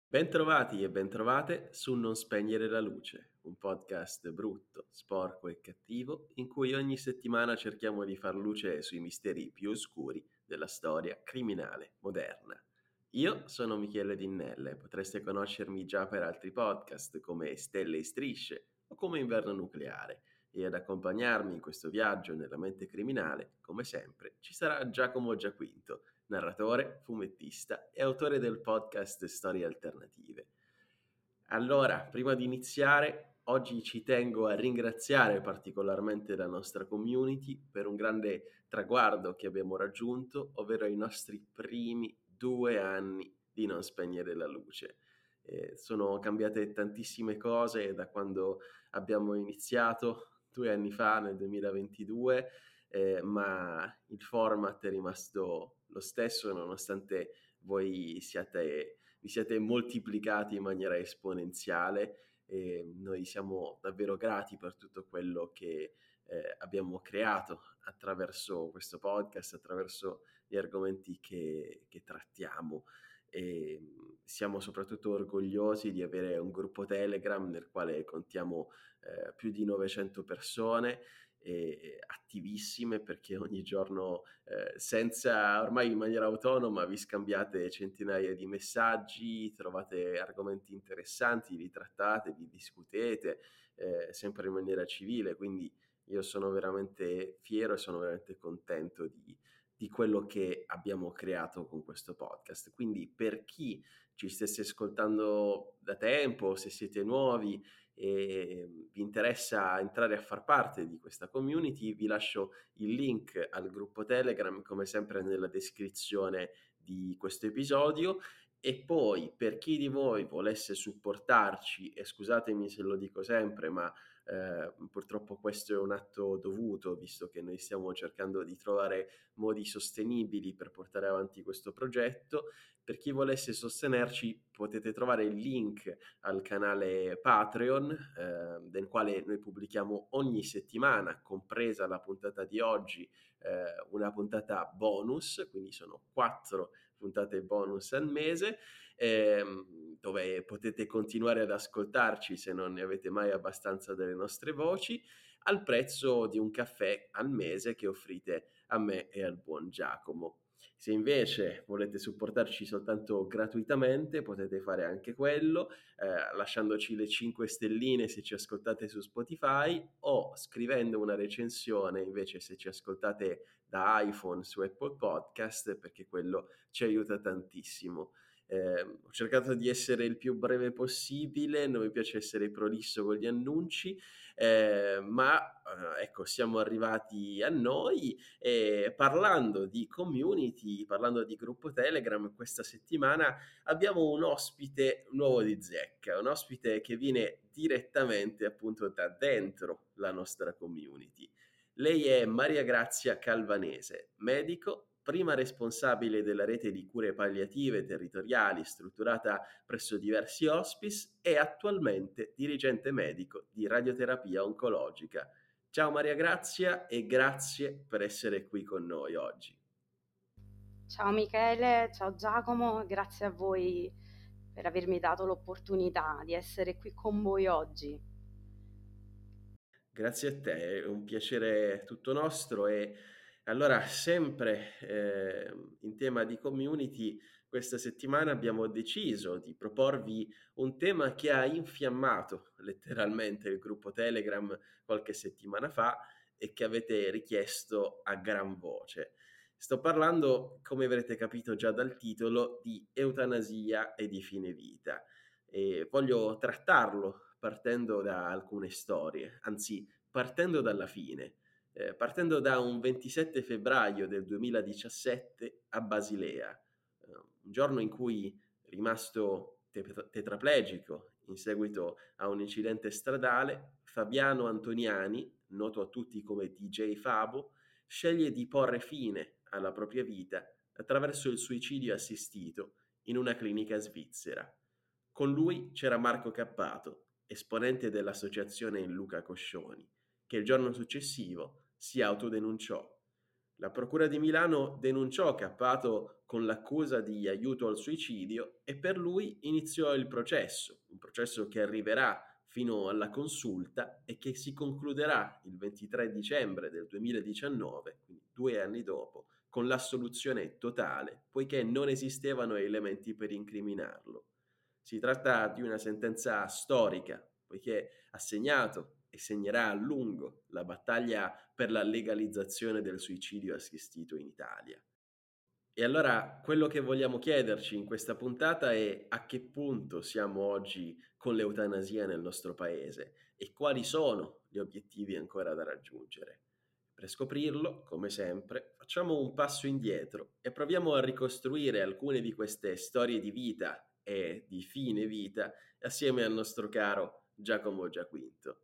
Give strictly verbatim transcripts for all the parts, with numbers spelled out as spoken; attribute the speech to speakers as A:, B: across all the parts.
A: Bentrovati e bentrovate su Non spegnere la luce, un podcast brutto, sporco e cattivo in cui ogni settimana cerchiamo di far luce sui misteri più oscuri della storia criminale moderna. Io sono Michele Dinnelle, potreste conoscermi già per altri podcast come Stelle e Strisce o come Inverno Nucleare e ad accompagnarmi in questo viaggio nella mente criminale, come sempre, ci sarà Giacomo Giaquinto, narratore, fumettista e autore del podcast Storie Alternative. Allora, prima di iniziare, oggi ci tengo a ringraziare particolarmente la nostra community per un grande traguardo che abbiamo raggiunto, ovvero i nostri primi due anni di Non spegnere la luce. Eh, sono cambiate tantissime cose da quando abbiamo iniziato due anni fa, nel duemilaventidue, eh, ma il format è rimasto lo stesso nonostante voi siate, vi siete moltiplicati in maniera esponenziale e noi siamo davvero grati per tutto quello che eh, abbiamo creato attraverso questo podcast, attraverso gli argomenti che, che trattiamo. E siamo soprattutto orgogliosi di avere un gruppo Telegram nel quale contiamo eh, più di novecento persone e attivissime perché ogni giorno eh, senza ormai in maniera autonoma vi scambiate centinaia di messaggi, trovate argomenti interessanti, li trattate, li discutete eh, sempre in maniera civile, quindi io sono veramente fiero e sono veramente contento di, di quello che abbiamo creato con questo podcast. Quindi per chi ci stesse ascoltando da tempo, se siete nuovi e vi interessa entrare a far parte di questa community, vi lascio il link al gruppo Telegram come sempre nella descrizione di questo episodio. E poi per chi di voi volesse supportarci, e scusatemi se lo dico sempre, ma eh, purtroppo questo è un atto dovuto, visto che noi stiamo cercando di trovare modi sostenibili per portare avanti questo progetto, per chi volesse sostenerci potete trovare il link al canale Patreon, eh, del quale noi pubblichiamo ogni settimana, compresa la puntata di oggi, eh, una puntata bonus, quindi sono quattro puntate bonus al mese, ehm, dove potete continuare ad ascoltarci se non ne avete mai abbastanza delle nostre voci, al prezzo di un caffè al mese che offrite a me e al buon Giacomo. Se invece volete supportarci soltanto gratuitamente, potete fare anche quello, eh, lasciandoci le cinque stelline se ci ascoltate su Spotify o scrivendo una recensione invece se ci ascoltate da iPhone su Apple Podcast, perché quello ci aiuta tantissimo. Eh, ho cercato di essere il più breve possibile, non mi piace essere prolisso con gli annunci, eh, ma eh, ecco, siamo arrivati a noi e parlando di community, parlando di gruppo Telegram, questa settimana abbiamo un ospite nuovo di zecca, un ospite che viene direttamente appunto da dentro la nostra community. Lei è Maria Grazia Calvanese, medico, prima responsabile della rete di cure palliative territoriali strutturata presso diversi hospice e attualmente dirigente medico di radioterapia oncologica. Ciao Maria Grazia e grazie per essere qui con noi oggi.
B: Ciao Michele, ciao Giacomo, grazie a voi per avermi dato l'opportunità di essere qui con voi oggi.
A: Grazie a te, è un piacere tutto nostro e allora sempre eh, in tema di community questa settimana abbiamo deciso di proporvi un tema che ha infiammato letteralmente il gruppo Telegram qualche settimana fa e che avete richiesto a gran voce. Sto parlando, come avrete capito già dal titolo, di eutanasia e di fine vita e voglio trattarlo partendo da alcune storie, anzi partendo dalla fine, eh, partendo da un ventisette febbraio del duemiladiciassette a Basilea, eh, un giorno in cui, rimasto te- tetraplegico in seguito a un incidente stradale, Fabiano Antoniani, noto a tutti come D J Fabo, sceglie di porre fine alla propria vita attraverso il suicidio assistito in una clinica svizzera. Con lui c'era Marco Cappato, esponente dell'associazione Luca Coscioni, che il giorno successivo si autodenunciò. La procura di Milano denunciò Cappato con l'accusa di aiuto al suicidio e per lui iniziò il processo, un processo che arriverà fino alla consulta e che si concluderà il ventitré dicembre del duemiladiciannove, quindi due anni dopo, con l'assoluzione totale, poiché non esistevano elementi per incriminarlo. Si tratta di una sentenza storica, poiché ha segnato e segnerà a lungo la battaglia per la legalizzazione del suicidio assistito in Italia. E allora quello che vogliamo chiederci in questa puntata è a che punto siamo oggi con l'eutanasia nel nostro paese e quali sono gli obiettivi ancora da raggiungere. Per scoprirlo, come sempre, facciamo un passo indietro e proviamo a ricostruire alcune di queste storie di vita e di fine vita assieme al nostro caro Giacomo Giaquinto.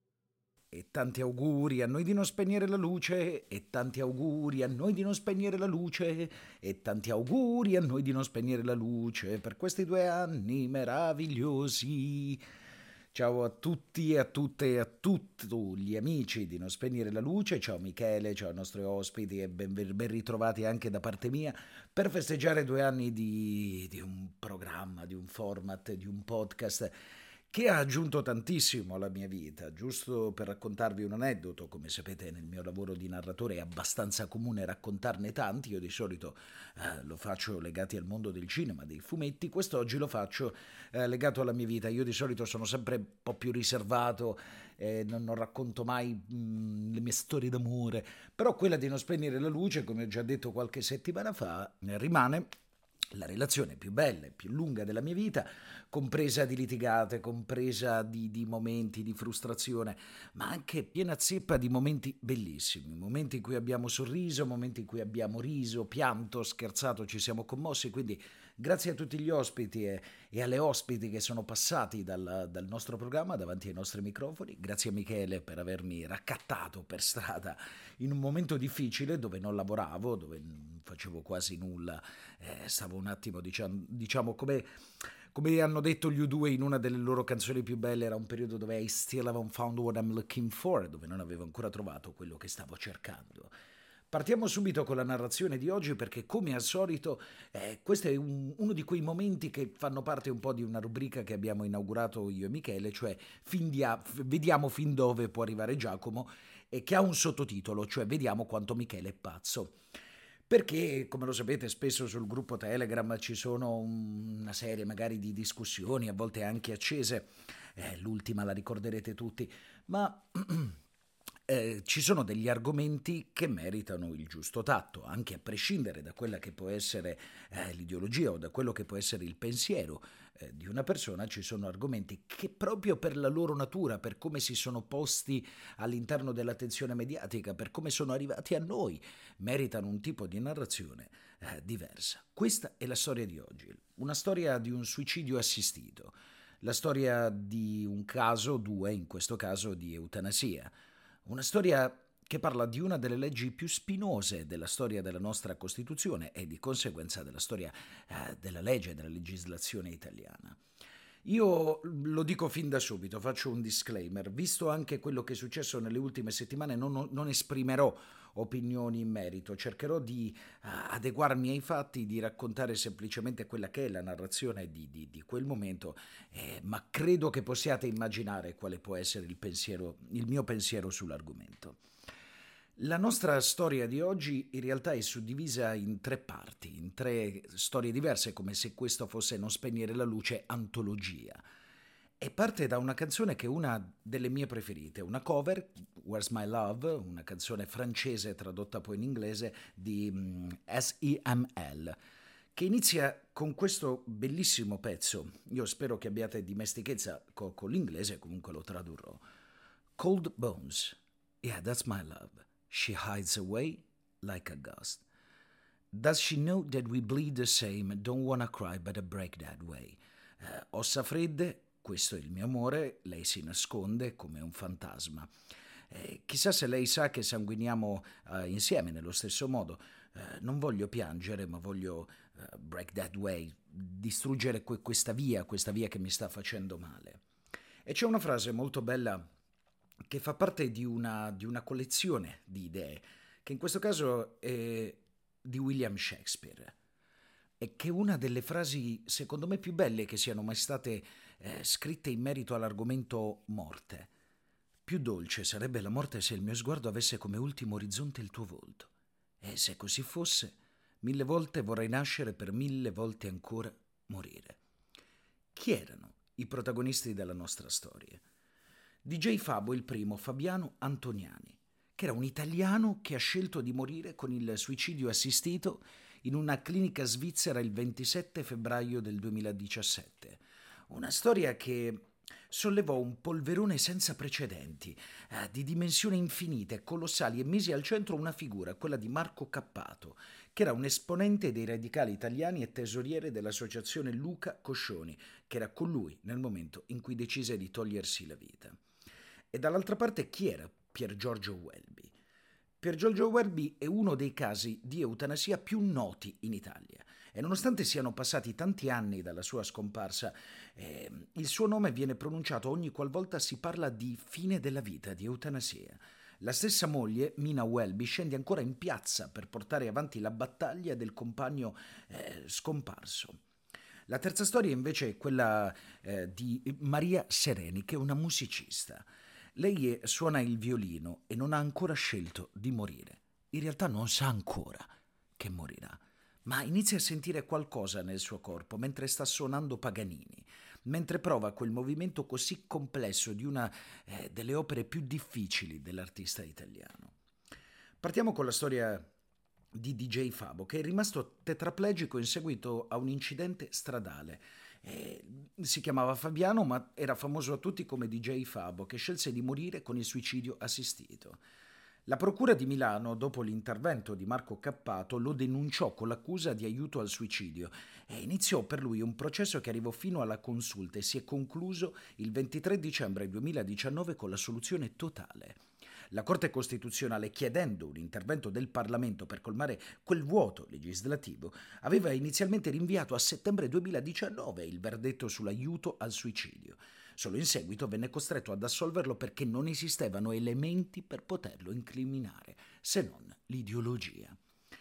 C: E tanti auguri a noi di non spegnere la luce, e tanti auguri a noi di non spegnere la luce, e tanti auguri a noi di non spegnere la luce per questi due anni meravigliosi. Ciao a tutti e a tutte e a tutti gli amici di Non Spegnere la Luce, ciao Michele, ciao ai nostri ospiti e ben, ben ritrovati anche da parte mia per festeggiare due anni di, di un programma, di un format, di un podcast che ha aggiunto tantissimo alla mia vita. Giusto per raccontarvi un aneddoto, come sapete nel mio lavoro di narratore è abbastanza comune raccontarne tanti, io di solito eh, lo faccio legati al mondo del cinema, dei fumetti, quest'oggi lo faccio eh, legato alla mia vita. Io di solito sono sempre un po' più riservato, eh, non, non racconto mai mh, le mie storie d'amore, però quella di Non Spegnere la Luce, come ho già detto qualche settimana fa, eh, rimane la relazione più bella e più lunga della mia vita, compresa di litigate, compresa di, di momenti di frustrazione, ma anche piena zeppa di momenti bellissimi, momenti in cui abbiamo sorriso, momenti in cui abbiamo riso, pianto, scherzato, ci siamo commossi, quindi grazie a tutti gli ospiti e, e alle ospiti che sono passati dal, dal nostro programma davanti ai nostri microfoni, grazie a Michele per avermi raccattato per strada in un momento difficile dove non lavoravo, dove non facevo quasi nulla, eh, stavo un attimo diciamo, diciamo come, come hanno detto gli U due in una delle loro canzoni più belle, era un periodo dove I still haven't found what I'm looking for, dove non avevo ancora trovato quello che stavo cercando. Partiamo subito con la narrazione di oggi perché come al solito eh, questo è un, uno di quei momenti che fanno parte un po' di una rubrica che abbiamo inaugurato io e Michele, cioè fin dia, vediamo fin dove può arrivare Giacomo, e che ha un sottotitolo, cioè vediamo quanto Michele è pazzo. Perché, come lo sapete, spesso sul gruppo Telegram ci sono una serie magari di discussioni, a volte anche accese, eh, l'ultima la ricorderete tutti, ma eh, ci sono degli argomenti che meritano il giusto tatto, anche a prescindere da quella che può essere eh, l'ideologia o da quello che può essere il pensiero eh, di una persona. Ci sono argomenti che proprio per la loro natura, per come si sono posti all'interno dell'attenzione mediatica, per come sono arrivati a noi, meritano un tipo di narrazione eh, diversa. Questa è la storia di oggi, una storia di un suicidio assistito, la storia di un caso, due in questo caso, di eutanasia. Una storia che parla di una delle leggi più spinose della storia della nostra Costituzione e di conseguenza della storia eh, della legge e della legislazione italiana. Io lo dico fin da subito, faccio un disclaimer, visto anche quello che è successo nelle ultime settimane non, non esprimerò opinioni in merito, cercherò di uh, adeguarmi ai fatti, di raccontare semplicemente quella che è la narrazione di, di, di quel momento, eh, ma credo che possiate immaginare quale può essere il pensiero, il mio pensiero sull'argomento. La nostra storia di oggi in realtà è suddivisa in tre parti, in tre storie diverse, come se questo fosse Non Spegnere la Luce antologia. E parte da una canzone che è una delle mie preferite, una cover, Where's My Love, una canzone francese tradotta poi in inglese di um, S E M L, che inizia con questo bellissimo pezzo. Io spero che abbiate dimestichezza co- con l'inglese, comunque lo tradurrò. Cold Bones, yeah, that's my love. She hides away like a ghost. Does she know that we bleed the same? Don't wanna cry, but I break that way. Eh, ossa fredde, questo è il mio amore, lei si nasconde come un fantasma. Eh, chissà se lei sa che sanguiniamo eh, insieme nello stesso modo. Eh, non voglio piangere, ma voglio uh, break that way, distruggere que- questa via, questa via che mi sta facendo male. E c'è una frase molto bella che fa parte di una, di una collezione di idee che in questo caso è di William Shakespeare, e che è una delle frasi, secondo me, più belle che siano mai state eh, scritte in merito all'argomento morte. Più dolce sarebbe la morte se il mio sguardo avesse come ultimo orizzonte il tuo volto. E se così fosse, mille volte vorrei nascere per mille volte ancora morire. Chi erano i protagonisti della nostra storia? D J Fabo il primo, Fabiano Antoniani, che era un italiano che ha scelto di morire con il suicidio assistito in una clinica svizzera il ventisette febbraio del duemiladiciassette. Una storia che sollevò un polverone senza precedenti, eh, di dimensioni infinite, colossali, e mise al centro una figura, quella di Marco Cappato, che era un esponente dei radicali italiani e tesoriere dell'associazione Luca Coscioni, che era con lui nel momento in cui decise di togliersi la vita. E dall'altra parte chi era Pier Giorgio Welby? Pier Giorgio Welby è uno dei casi di eutanasia più noti in Italia. E nonostante siano passati tanti anni dalla sua scomparsa, eh, il suo nome viene pronunciato ogni qualvolta si parla di fine della vita, di eutanasia. La stessa moglie, Mina Welby, scende ancora in piazza per portare avanti la battaglia del compagno eh, scomparso. La terza storia invece è quella eh, di Maria Sereni, che è una musicista. Lei è, suona il violino e non ha ancora scelto di morire. In realtà non sa ancora che morirà, ma inizia a sentire qualcosa nel suo corpo mentre sta suonando Paganini, mentre prova quel movimento così complesso di una eh, delle opere più difficili dell'artista italiano. Partiamo con la storia di D J Fabo, che è rimasto tetraplegico in seguito a un incidente stradale. Eh, si chiamava Fabiano, ma era famoso a tutti come D J Fabo, che scelse di morire con il suicidio assistito. La procura di Milano, dopo l'intervento di Marco Cappato, lo denunciò con l'accusa di aiuto al suicidio e iniziò per lui un processo che arrivò fino alla consulta e si è concluso il ventitré dicembre duemiladiciannove con l'assoluzione totale. La Corte Costituzionale, chiedendo un intervento del Parlamento per colmare quel vuoto legislativo, aveva inizialmente rinviato a settembre duemiladiciannove il verdetto sull'aiuto al suicidio. Solo in seguito venne costretto ad assolverlo perché non esistevano elementi per poterlo incriminare, se non l'ideologia.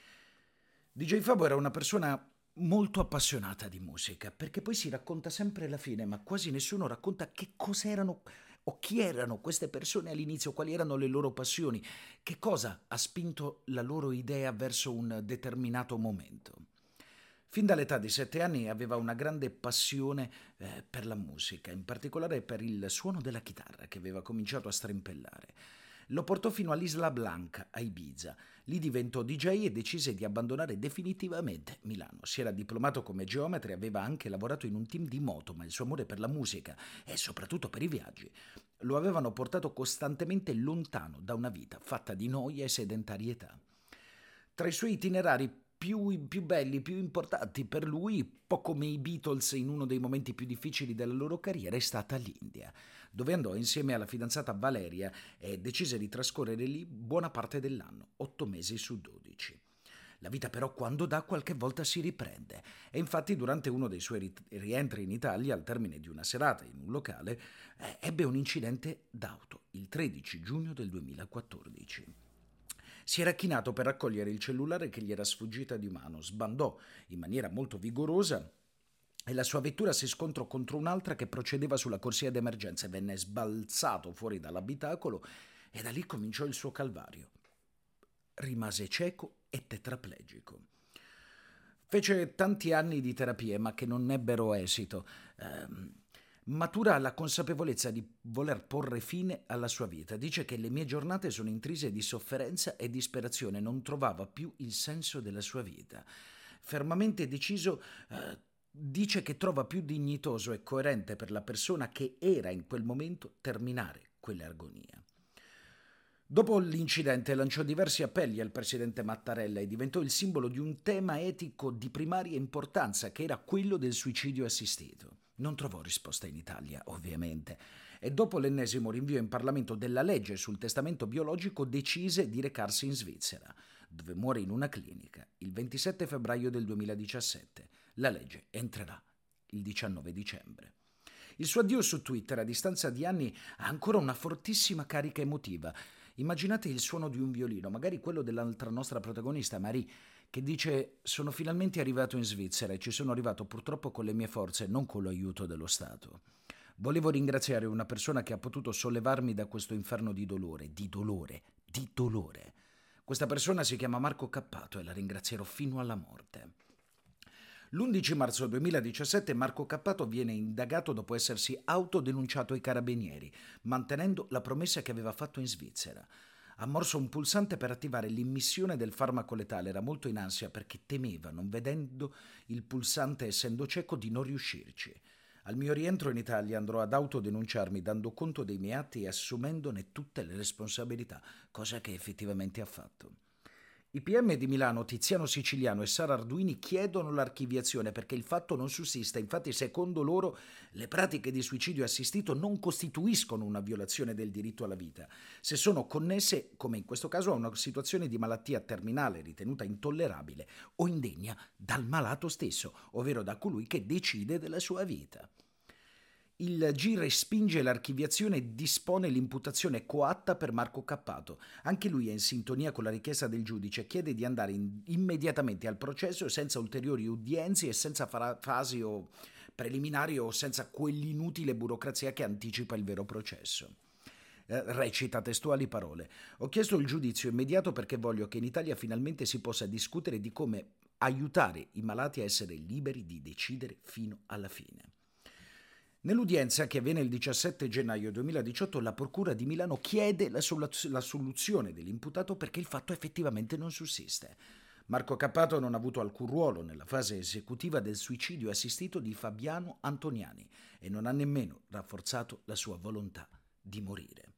C: D J Fabo era una persona molto appassionata di musica, perché poi si racconta sempre la fine, ma quasi nessuno racconta che cos'erano o chi erano queste persone all'inizio, quali erano le loro passioni, che cosa ha spinto la loro idea verso un determinato momento. Fin dall'età di sette anni aveva una grande passione eh, per la musica, in particolare per il suono della chitarra che aveva cominciato a strimpellare. Lo portò fino all'Isla Blanca, a Ibiza. Lì diventò D J e decise di abbandonare definitivamente Milano. Si era diplomato come geometra e aveva anche lavorato in un team di moto, ma il suo amore per la musica e soprattutto per i viaggi lo avevano portato costantemente lontano da una vita fatta di noia e sedentarietà. Tra i suoi itinerari più, più belli, più importanti per lui, un po' come i Beatles in uno dei momenti più difficili della loro carriera, è stata l'India, dove andò insieme alla fidanzata Valeria e decise di trascorrere lì buona parte dell'anno, otto mesi su dodici. La vita però quando dà qualche volta si riprende e infatti durante uno dei suoi rientri in Italia, al termine di una serata in un locale, eh, ebbe un incidente d'auto il tredici giugno del duemilaquattordici. Si era chinato per raccogliere il cellulare che gli era sfuggita di mano, sbandò in maniera molto vigorosa e la sua vettura si scontrò contro un'altra che procedeva sulla corsia d'emergenza e venne sbalzato fuori dall'abitacolo e da lì cominciò il suo calvario. Rimase cieco e tetraplegico. Fece tanti anni di terapie ma che non ebbero esito. Eh, matura la consapevolezza di voler porre fine alla sua vita. Dice che le mie giornate sono intrise di sofferenza e disperazione, non trovava più il senso della sua vita. Fermamente deciso, eh, dice che trova più dignitoso e coerente per la persona che era in quel momento terminare quell'agonia. Dopo l'incidente lanciò diversi appelli al presidente Mattarella e diventò il simbolo di un tema etico di primaria importanza che era quello del suicidio assistito. Non trovò risposta in Italia, ovviamente, e dopo l'ennesimo rinvio in Parlamento della legge sul testamento biologico decise di recarsi in Svizzera, dove muore in una clinica il ventisette febbraio del duemiladiciassette. La legge entrerà il diciannove dicembre. Il suo addio su Twitter a distanza di anni ha ancora una fortissima carica emotiva. Immaginate il suono di un violino, magari quello dell'altra nostra protagonista, Marie, che dice: sono finalmente arrivato in Svizzera e ci sono arrivato purtroppo con le mie forze, non con l'aiuto dello Stato. Volevo ringraziare una persona che ha potuto sollevarmi da questo inferno di dolore, di dolore, di dolore. Questa persona si chiama Marco Cappato e la ringrazierò fino alla morte. L'undici marzo duemiladiciassette Marco Cappato viene indagato dopo essersi autodenunciato ai carabinieri, mantenendo la promessa che aveva fatto in Svizzera. Ha morso un pulsante per attivare l'immissione del farmaco letale, era molto in ansia perché temeva, non vedendo il pulsante essendo cieco, di non riuscirci. Al mio rientro in Italia andrò ad autodenunciarmi dando conto dei miei atti e assumendone tutte le responsabilità, cosa che effettivamente ha fatto. I P M di Milano, Tiziano Siciliano e Sara Arduini, chiedono l'archiviazione perché il fatto non sussiste. Infatti, secondo loro, le pratiche di suicidio assistito non costituiscono una violazione del diritto alla vita, se sono connesse, come in questo caso, a una situazione di malattia terminale ritenuta intollerabile o indegna dal malato stesso, ovvero da colui che decide della sua vita. Il G I respinge l'archiviazione e dispone l'imputazione coatta per Marco Cappato. Anche lui è in sintonia con la richiesta del giudice e chiede di andare in, immediatamente al processo senza ulteriori udienze e senza fara, fasi o preliminari o senza quell'inutile burocrazia che anticipa il vero processo. Eh, recita testuali parole: ho chiesto il giudizio immediato perché voglio che in Italia finalmente si possa discutere di come aiutare i malati a essere liberi di decidere fino alla fine. Nell'udienza che avviene il diciassette gennaio duemiladiciotto, la Procura di Milano chiede la, soluz- la soluzione dell'imputato perché il fatto effettivamente non sussiste. Marco Cappato non ha avuto alcun ruolo nella fase esecutiva del suicidio assistito di Fabiano Antoniani e non ha nemmeno rafforzato la sua volontà di morire.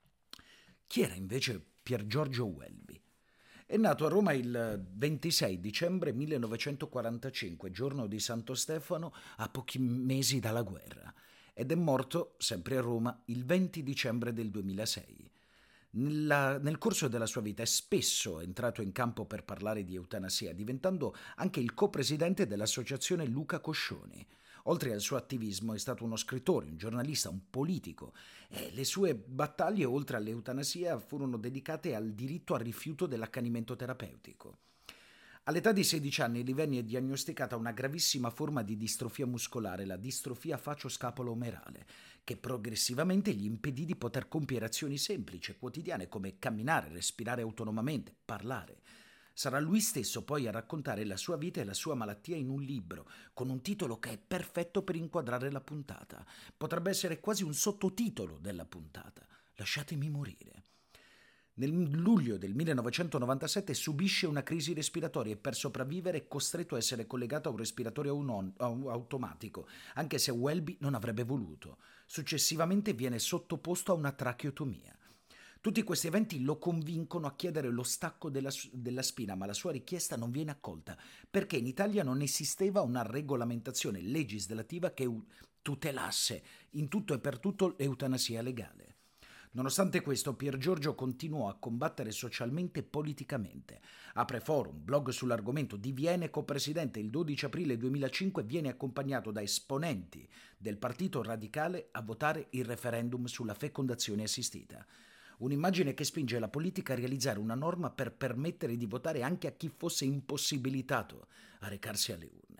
C: Chi era invece Pier Giorgio Welby? È nato a Roma il ventisei dicembre millenovecentoquarantacinque, giorno di Santo Stefano, a pochi mesi dalla guerra, ed è morto, sempre a Roma, il venti dicembre del duemilasei. Nella, nel corso della sua vita è spesso entrato in campo per parlare di eutanasia, diventando anche il copresidente dell'associazione Luca Coscioni. Oltre al suo attivismo è stato uno scrittore, un giornalista, un politico e le sue battaglie oltre all'eutanasia furono dedicate al diritto al rifiuto dell'accanimento terapeutico. All'età di sedici anni gli venne diagnosticata una gravissima forma di distrofia muscolare, la distrofia facioscapolo-omerale, che progressivamente gli impedì di poter compiere azioni semplici e quotidiane come camminare, respirare autonomamente, parlare. Sarà lui stesso poi a raccontare la sua vita e la sua malattia in un libro, con un titolo che è perfetto per inquadrare la puntata. Potrebbe essere quasi un sottotitolo della puntata: Lasciatemi morire. Nel luglio del millenovecentonovantasette subisce una crisi respiratoria e per sopravvivere è costretto a essere collegato a un respiratore automatico, anche se Welby non avrebbe voluto. Successivamente viene sottoposto a una tracheotomia. Tutti questi eventi lo convincono a chiedere lo stacco della, della spina, ma la sua richiesta non viene accolta, perché in Italia non esisteva una regolamentazione legislativa che tutelasse in tutto e per tutto l'eutanasia legale. Nonostante questo, Pier Giorgio continuò a combattere socialmente e politicamente. Apre forum, blog sull'argomento, diviene copresidente il dodici aprile duemilacinque e viene accompagnato da esponenti del Partito Radicale a votare il referendum sulla fecondazione assistita. Un'immagine che spinge la politica a realizzare una norma per permettere di votare anche a chi fosse impossibilitato a recarsi alle urne.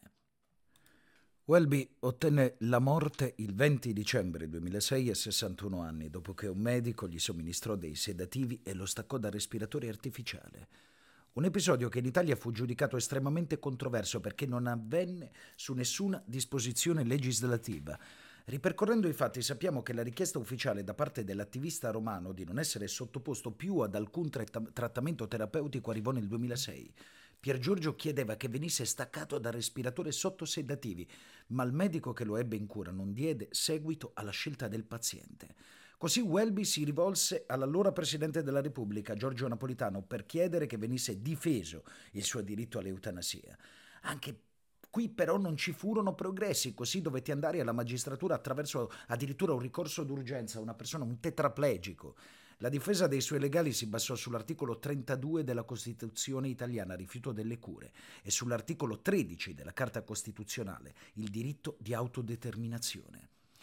C: Welby ottenne la morte il venti dicembre duemilasei a sessantuno anni, dopo che un medico gli somministrò dei sedativi e lo staccò dal respiratore artificiale. Un episodio che in Italia fu giudicato estremamente controverso perché non avvenne su nessuna disposizione legislativa. Ripercorrendo i fatti, sappiamo che la richiesta ufficiale da parte dell'attivista romano di non essere sottoposto più ad alcun tratt- trattamento terapeutico arrivò nel duemilasei. Pier Giorgio chiedeva che venisse staccato dal respiratore sotto sedativi, ma il medico che lo ebbe in cura non diede seguito alla scelta del paziente. Così Welby si rivolse all'allora Presidente della Repubblica, Giorgio Napolitano, per chiedere che venisse difeso il suo diritto all'eutanasia. Anche qui però non ci furono progressi, così dovette andare alla magistratura attraverso addirittura un ricorso d'urgenza a una persona, un tetraplegico. La difesa dei suoi legali si basò sull'articolo trentadue della Costituzione italiana, rifiuto delle cure, e sull'articolo tredici della Carta Costituzionale, il diritto di autodeterminazione.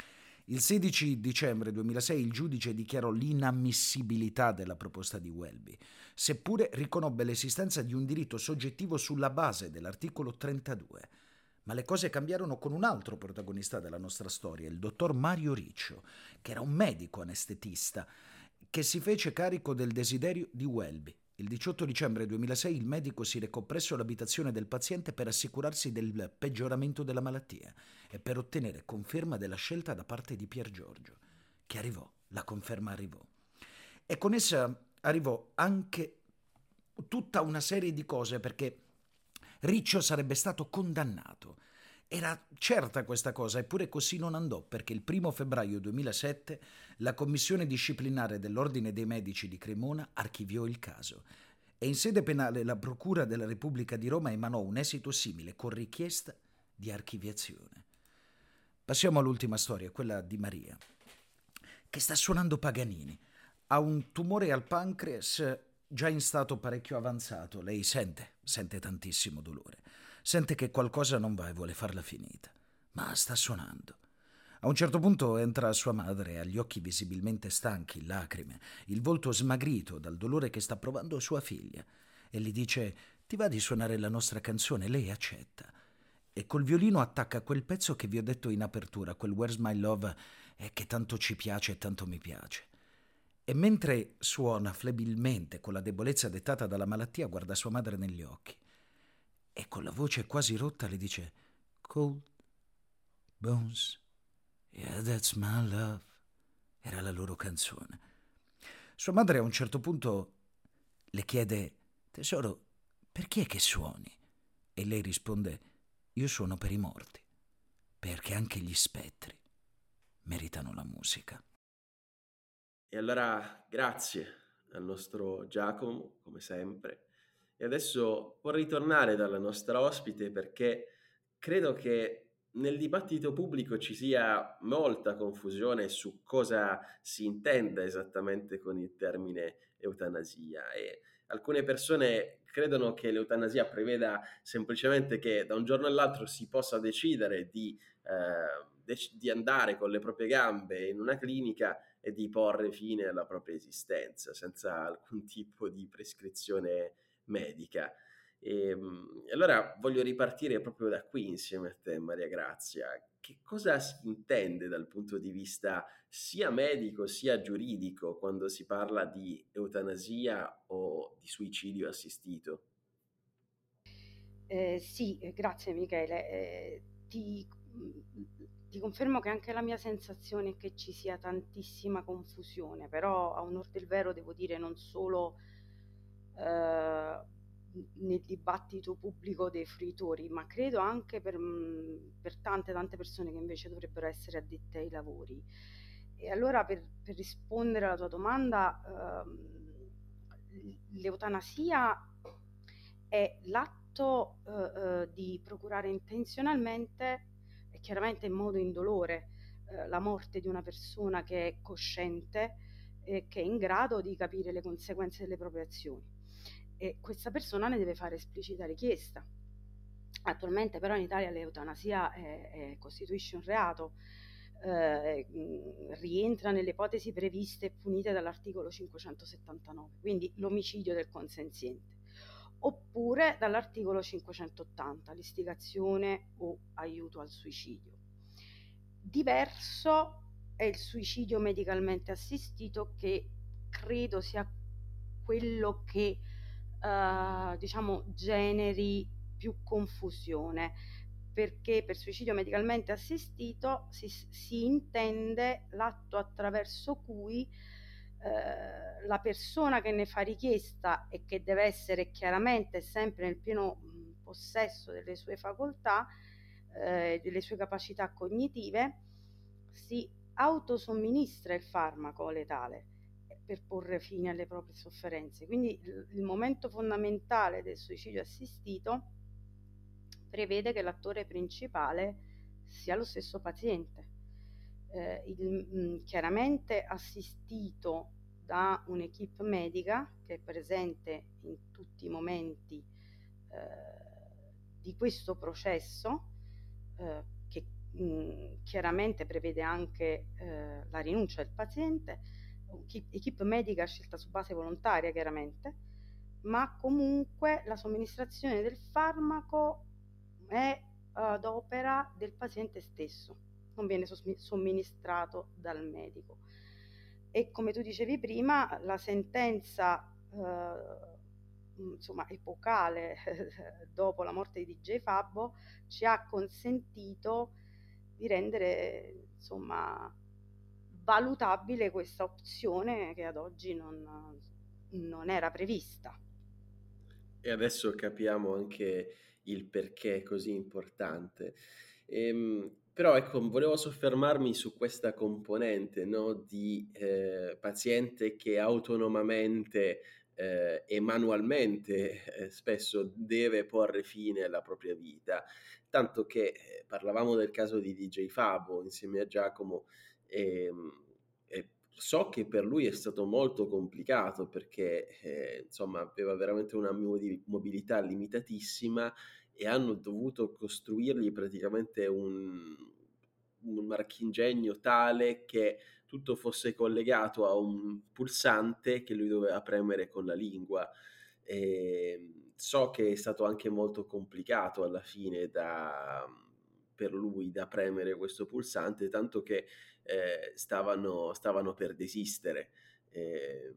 C: Il sedici dicembre duemilasei il giudice dichiarò l'inammissibilità della proposta di Welby, seppure riconobbe l'esistenza di un diritto soggettivo sulla base dell'articolo trentadue. Ma le cose cambiarono con un altro protagonista della nostra storia, il dottor Mario Riccio, che era un medico anestetista, che si fece carico del desiderio di Welby. Il diciotto dicembre duemilasei il medico si recò presso l'abitazione del paziente per assicurarsi del peggioramento della malattia e per ottenere conferma della scelta da parte di Pier Giorgio, che arrivò, la conferma arrivò. E con essa arrivò anche tutta una serie di cose, perché Riccio sarebbe stato condannato. Era certa questa cosa, eppure così non andò, perché il primo febbraio duemilasette la commissione disciplinare dell'Ordine dei Medici di Cremona archiviò il caso e in sede penale la Procura della Repubblica di Roma emanò un esito simile con richiesta di archiviazione. Passiamo all'ultima storia, quella di Maria, che sta suonando Paganini. Ha un tumore al pancreas già in stato parecchio avanzato. Lei sente, sente tantissimo dolore. Sente che qualcosa non va e vuole farla finita, ma sta suonando. A un certo punto entra sua madre, ha gli occhi visibilmente stanchi, lacrime, il volto smagrito dal dolore che sta provando sua figlia, e gli dice: «Ti va di suonare la nostra canzone?» Lei accetta e col violino attacca quel pezzo che vi ho detto in apertura, quel Where's My Love, eh, che tanto ci piace e tanto mi piace. E mentre suona flebilmente, con la debolezza dettata dalla malattia, guarda sua madre negli occhi e con la voce quasi rotta le dice: «Cold Bones, yeah, that's my love». Era la loro canzone. Sua madre a un certo punto le chiede: «Tesoro, perché che suoni?» E lei risponde: «Io suono per i morti, perché anche gli spettri meritano la musica».
A: E allora grazie al nostro Giacomo, come sempre. E adesso vorrei tornare dalla nostra ospite, perché credo che nel dibattito pubblico ci sia molta confusione su cosa si intenda esattamente con il termine eutanasia, e alcune persone credono che l'eutanasia preveda semplicemente che da un giorno all'altro si possa decidere di, eh, dec- di andare con le proprie gambe in una clinica e di porre fine alla propria esistenza senza alcun tipo di prescrizione medica. E, e allora voglio ripartire proprio da qui insieme a te, Maria Grazia. Che cosa si intende dal punto di vista sia medico sia giuridico quando si parla di eutanasia o di suicidio assistito?
B: Eh, sì, eh, grazie Michele. Eh, ti, ti confermo che anche la mia sensazione è che ci sia tantissima confusione, però a onor del vero devo dire non solo eh, nel dibattito pubblico dei fruitori, ma credo anche per, mh, per tante tante persone che invece dovrebbero essere addette ai lavori. E allora per, per rispondere alla tua domanda, ehm, l'eutanasia è l'atto eh, eh, di procurare intenzionalmente e chiaramente in modo indolore eh, la morte di una persona che è cosciente e che è in grado di capire le conseguenze delle proprie azioni, e questa persona ne deve fare esplicita richiesta. Attualmente però in Italia l'eutanasia è, è, costituisce un reato, eh, rientra nelle ipotesi previste e punite dall'articolo cinquecentosettantanove, quindi l'omicidio del consenziente, oppure dall'articolo cinquecentottanta, l'istigazione o aiuto al suicidio. Diverso è il suicidio medicalmente assistito, che credo sia quello che eh, diciamo generi più confusione, perché per suicidio medicalmente assistito si, si intende l'atto attraverso cui eh, la persona che ne fa richiesta, e che deve essere chiaramente sempre nel pieno mh, possesso delle sue facoltà, eh, delle sue capacità cognitive, si autosomministra il farmaco letale per porre fine alle proprie sofferenze. Quindi il, il momento fondamentale del suicidio assistito prevede che l'attore principale sia lo stesso paziente, eh, il, mh, chiaramente assistito da un'equipe medica che è presente in tutti i momenti eh, di questo processo, eh, che mh, chiaramente prevede anche eh, la rinuncia del paziente, equipe medica scelta su base volontaria chiaramente, ma comunque la somministrazione del farmaco è ad opera del paziente stesso, non viene somministrato dal medico. E come tu dicevi prima, la sentenza eh, insomma epocale dopo la morte di D J Fabbo ci ha consentito di rendere insomma valutabile questa opzione che ad oggi non, non era prevista.
A: E adesso capiamo anche il perché è così importante. Ehm, però ecco, volevo soffermarmi su questa componente, no, di eh, paziente che autonomamente eh, e manualmente eh, spesso deve porre fine alla propria vita. Tanto che eh, parlavamo del caso di D J Fabo insieme a Giacomo, e, e so che per lui è stato molto complicato perché eh, insomma aveva veramente una mobilità limitatissima e hanno dovuto costruirgli praticamente un, un marchingegno tale che tutto fosse collegato a un pulsante che lui doveva premere con la lingua. E so che è stato anche molto complicato alla fine da, per lui da premere questo pulsante, tanto che eh, stavano, stavano per desistere. Eh,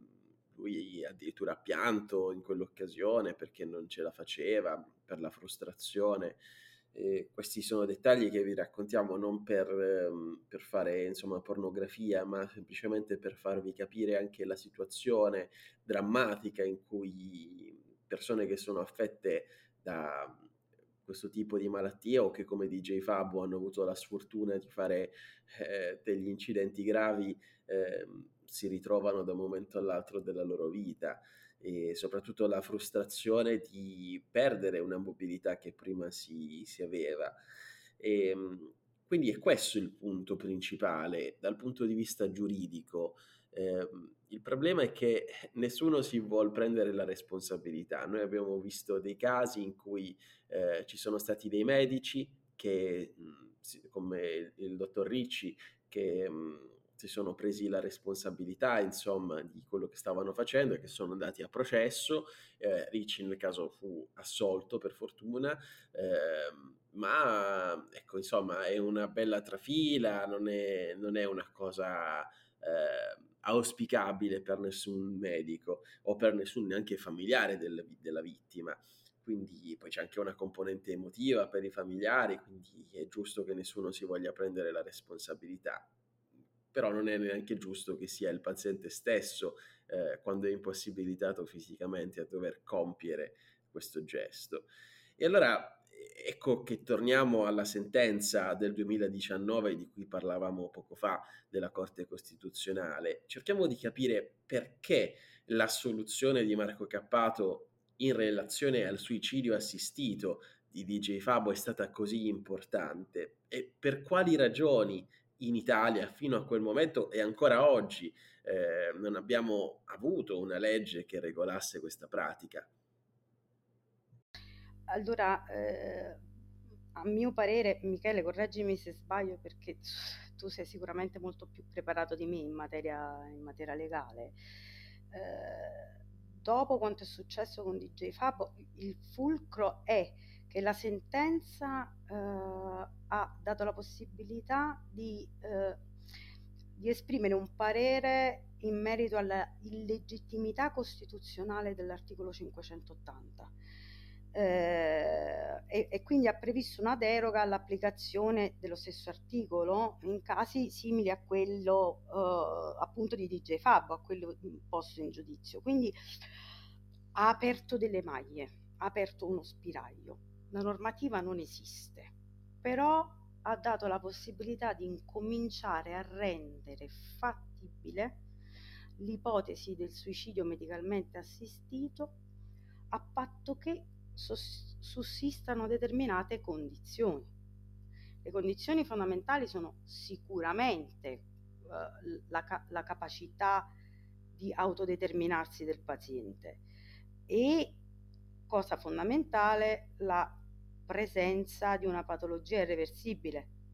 A: lui addirittura ha pianto in quell'occasione perché non ce la faceva, per la frustrazione. Eh, questi sono dettagli che vi raccontiamo non per, ehm, per fare insomma pornografia, ma semplicemente per farvi capire anche la situazione drammatica in cui persone che sono affette da questo tipo di malattia o che come D J Fabbo hanno avuto la sfortuna di fare eh, degli incidenti gravi eh, si ritrovano da un momento all'altro della loro vita, e soprattutto la frustrazione di perdere una mobilità che prima si, si aveva. E, quindi è questo il punto principale dal punto di vista giuridico. Eh, il problema è che nessuno si vuol prendere la responsabilità. Noi abbiamo visto dei casi in cui eh, ci sono stati dei medici che, mh, come il, il dottor Ricci, che mh, si sono presi la responsabilità, insomma, di quello che stavano facendo e che sono andati a processo. Eh, Ricci nel caso fu assolto per fortuna, eh, ma ecco, insomma, è una bella trafila, non è, non è una cosa eh, auspicabile per nessun medico o per nessun neanche familiare del, della vittima. Quindi poi c'è anche una componente emotiva per i familiari, quindi è giusto che nessuno si voglia prendere la responsabilità. Però non è neanche giusto che sia il paziente stesso, eh, quando è impossibilitato fisicamente, a dover compiere questo gesto. E allora ecco che torniamo alla sentenza del duemiladiciannove di cui parlavamo poco fa della Corte Costituzionale. Cerchiamo di capire perché la soluzione di Marco Cappato in relazione al suicidio assistito di D J Fabo è stata così importante e per quali ragioni in Italia fino a quel momento e ancora oggi eh, non abbiamo avuto una legge che regolasse questa pratica.
B: Allora, eh, a mio parere, Michele, correggimi se sbaglio perché tu sei sicuramente molto più preparato di me in materia, in materia legale. Eh, dopo quanto è successo con D J Fabbo, il fulcro è che la sentenza eh, ha dato la possibilità di, eh, di esprimere un parere in merito alla illegittimità costituzionale dell'articolo cinquecentottanta. Eh, e, e quindi ha previsto una deroga all'applicazione dello stesso articolo in casi simili a quello eh, appunto di D J Fabbo, a quello posto in giudizio. Quindi ha aperto delle maglie, ha aperto uno spiraglio. La normativa non esiste, però ha dato la possibilità di incominciare a rendere fattibile l'ipotesi del suicidio medicalmente assistito a patto che sussistano determinate condizioni. Le condizioni fondamentali sono sicuramente eh, la, la capacità di autodeterminarsi del paziente e, cosa fondamentale, la presenza di una patologia irreversibile,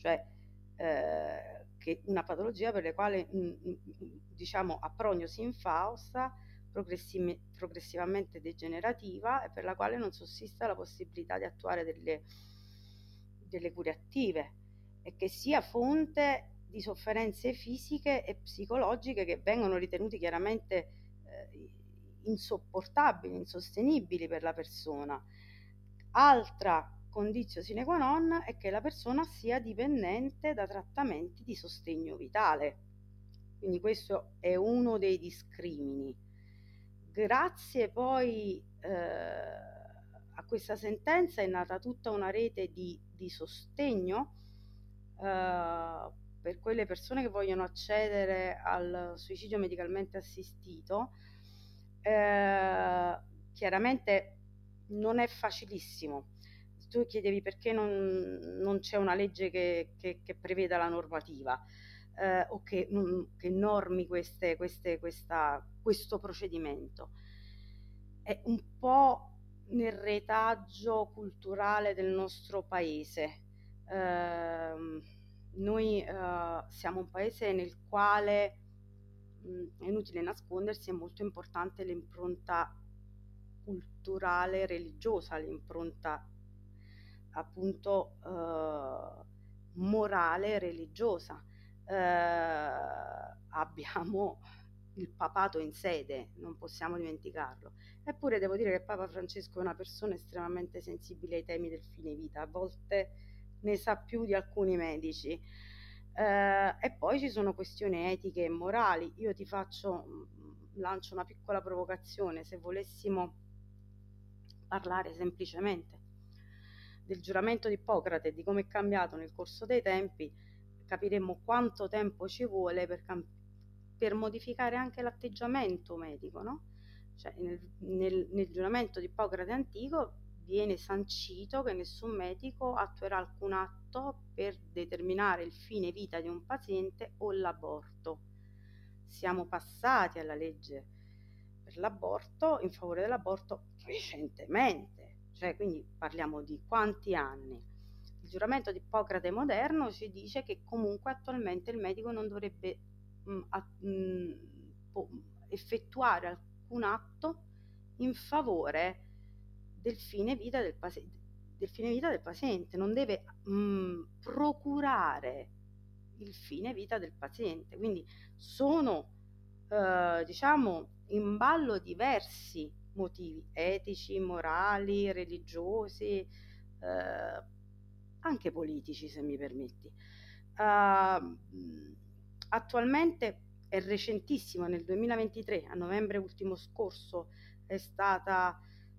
B: cioè eh, che una patologia per la quale mh, mh, diciamo a prognosi infausta, progressi- progressivamente degenerativa, e per la quale non sussista la possibilità di attuare delle, delle cure attive, e che sia fonte di sofferenze fisiche e psicologiche che vengono ritenute chiaramente eh, insopportabili, insostenibili per la persona. Altra condizione sine qua non è che la persona sia dipendente da trattamenti di sostegno vitale. Quindi questo è uno dei discrimini. Grazie poi eh, a questa sentenza è nata tutta una rete di, di sostegno eh, per quelle persone che vogliono accedere al suicidio medicalmente assistito. Eh, chiaramente non è facilissimo. Tu chiedevi perché non, non c'è una legge che, che, che preveda la normativa eh, o che, mm, che normi queste, queste, questa, questo procedimento. È un po' nel retaggio culturale del nostro paese. Eh, noi eh, siamo un paese nel quale, mh, è inutile nascondersi, è molto importante l'impronta culturale religiosa, l'impronta appunto eh, morale religiosa. Eh, abbiamo il papato in sede, non possiamo dimenticarlo. Eppure devo dire che Papa Francesco è una persona estremamente sensibile ai temi del fine vita, a volte ne sa più di alcuni medici. Eh, e poi ci sono questioni etiche e morali. Io ti faccio, lancio una piccola provocazione: se volessimo parlare semplicemente del giuramento di Ippocrate e di come è cambiato nel corso dei tempi, capiremmo quanto tempo ci vuole per, cam- per modificare anche l'atteggiamento medico, no? Cioè, nel, nel, nel giuramento di Ippocrate antico viene sancito che nessun medico attuerà alcun atto per determinare il fine vita di un paziente o l'aborto. Siamo passati alla legge per l'aborto, in favore dell'aborto, recentemente, cioè quindi parliamo di quanti anni? Il giuramento di Ippocrate moderno ci dice che comunque attualmente il medico non dovrebbe mh, a, mh, po- effettuare alcun atto in favore del fine vita del, pasi- del fine vita del paziente, non deve mh, procurare il fine vita del paziente. Quindi sono eh, diciamo in ballo diversi motivi etici, morali, religiosi, eh, anche politici, se mi permetti. Uh, attualmente è recentissimo, nel duemilaventitré, a novembre ultimo scorso, è stata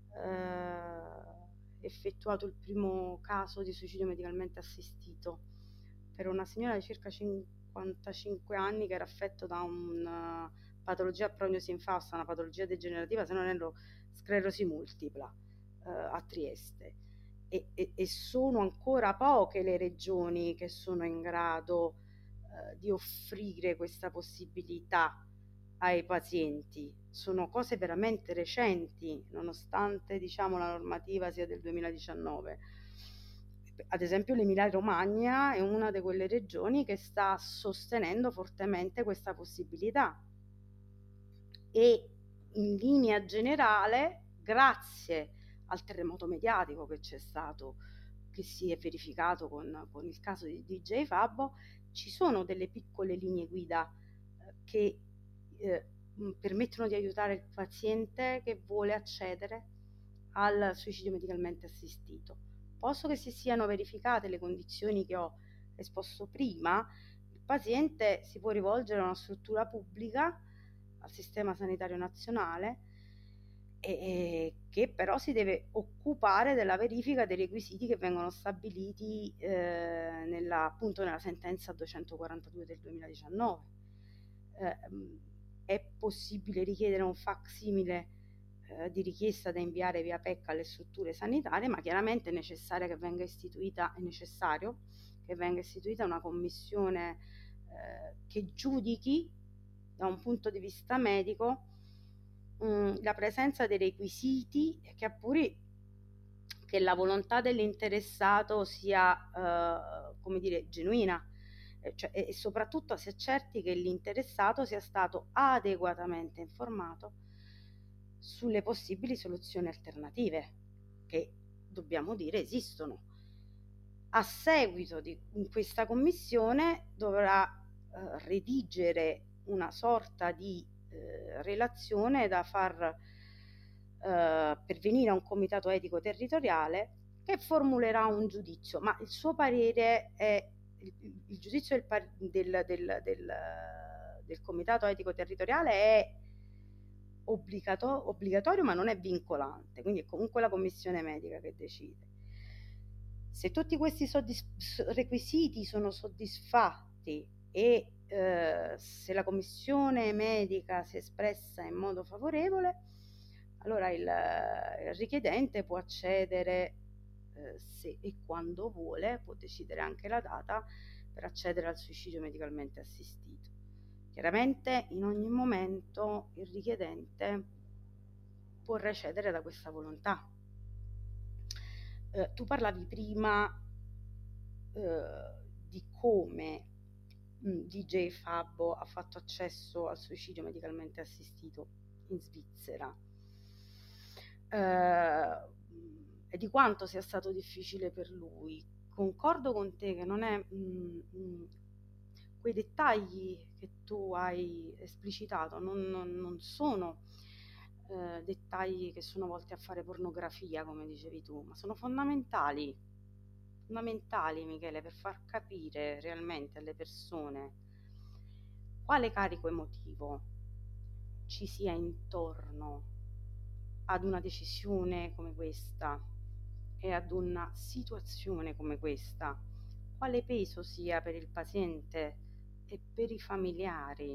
B: eh, effettuato il primo caso di suicidio medicalmente assistito per una signora di circa cinquantacinque anni che era affetto da una patologia a prognosi infausta, una patologia degenerativa, se non erro sclerosi multipla, eh, a Trieste. E, e, e sono ancora poche le regioni che sono in grado eh, di offrire questa possibilità ai pazienti. Sono cose veramente recenti, nonostante diciamo la normativa sia del duemiladiciannove. Ad esempio l'Emilia Romagna è una di quelle regioni che sta sostenendo fortemente questa possibilità, e in linea generale, grazie al terremoto mediatico che c'è stato, che si è verificato con, con il caso di D J Fabbo, ci sono delle piccole linee guida eh, che eh, permettono di aiutare il paziente che vuole accedere al suicidio medicalmente assistito. Posto che si siano verificate le condizioni che ho esposto prima, il paziente si può rivolgere a una struttura pubblica, al sistema sanitario nazionale, e che però si deve occupare della verifica dei requisiti che vengono stabiliti eh, nella, appunto nella sentenza duecentoquarantadue del duemiladiciannove. Eh, è possibile richiedere un facsimile eh, di richiesta da inviare via P E C alle strutture sanitarie, ma chiaramente è necessario che venga istituita, è necessario che venga istituita una commissione eh, che giudichi da un punto di vista medico mh, la presenza dei requisiti che, appuri, che la volontà dell'interessato sia, eh, come dire, genuina, eh, cioè, e, e soprattutto si accerti che l'interessato sia stato adeguatamente informato sulle possibili soluzioni alternative che, dobbiamo dire, esistono. A seguito di questa commissione dovrà eh, redigere una sorta di eh, relazione da far eh, pervenire a un comitato etico territoriale che formulerà un giudizio, ma il suo parere è il, il giudizio del, par- del, del, del, del comitato etico territoriale è obbligato- obbligatorio, ma non è vincolante, quindi è comunque la commissione medica che decide. Se tutti questi soddisf- requisiti sono soddisfatti e eh, se la commissione medica si è espressa in modo favorevole, allora il, il richiedente può accedere, eh, se e quando vuole, può decidere anche la data per accedere al suicidio medicalmente assistito. Chiaramente in ogni momento il richiedente può recedere da questa volontà. Eh, tu parlavi prima eh, di come mh, D J Fabbo ha fatto accesso al suicidio medicalmente assistito in Svizzera eh, e di quanto sia stato difficile per lui. Concordo con te che non è mh, mh, quei dettagli che tu hai esplicitato non, non, non sono eh, dettagli che sono volti a fare pornografia, come dicevi tu, ma sono fondamentali, fondamentali, Michele, per far capire realmente alle persone quale carico emotivo ci sia intorno ad una decisione come questa e ad una situazione come questa, quale peso sia per il paziente e per i familiari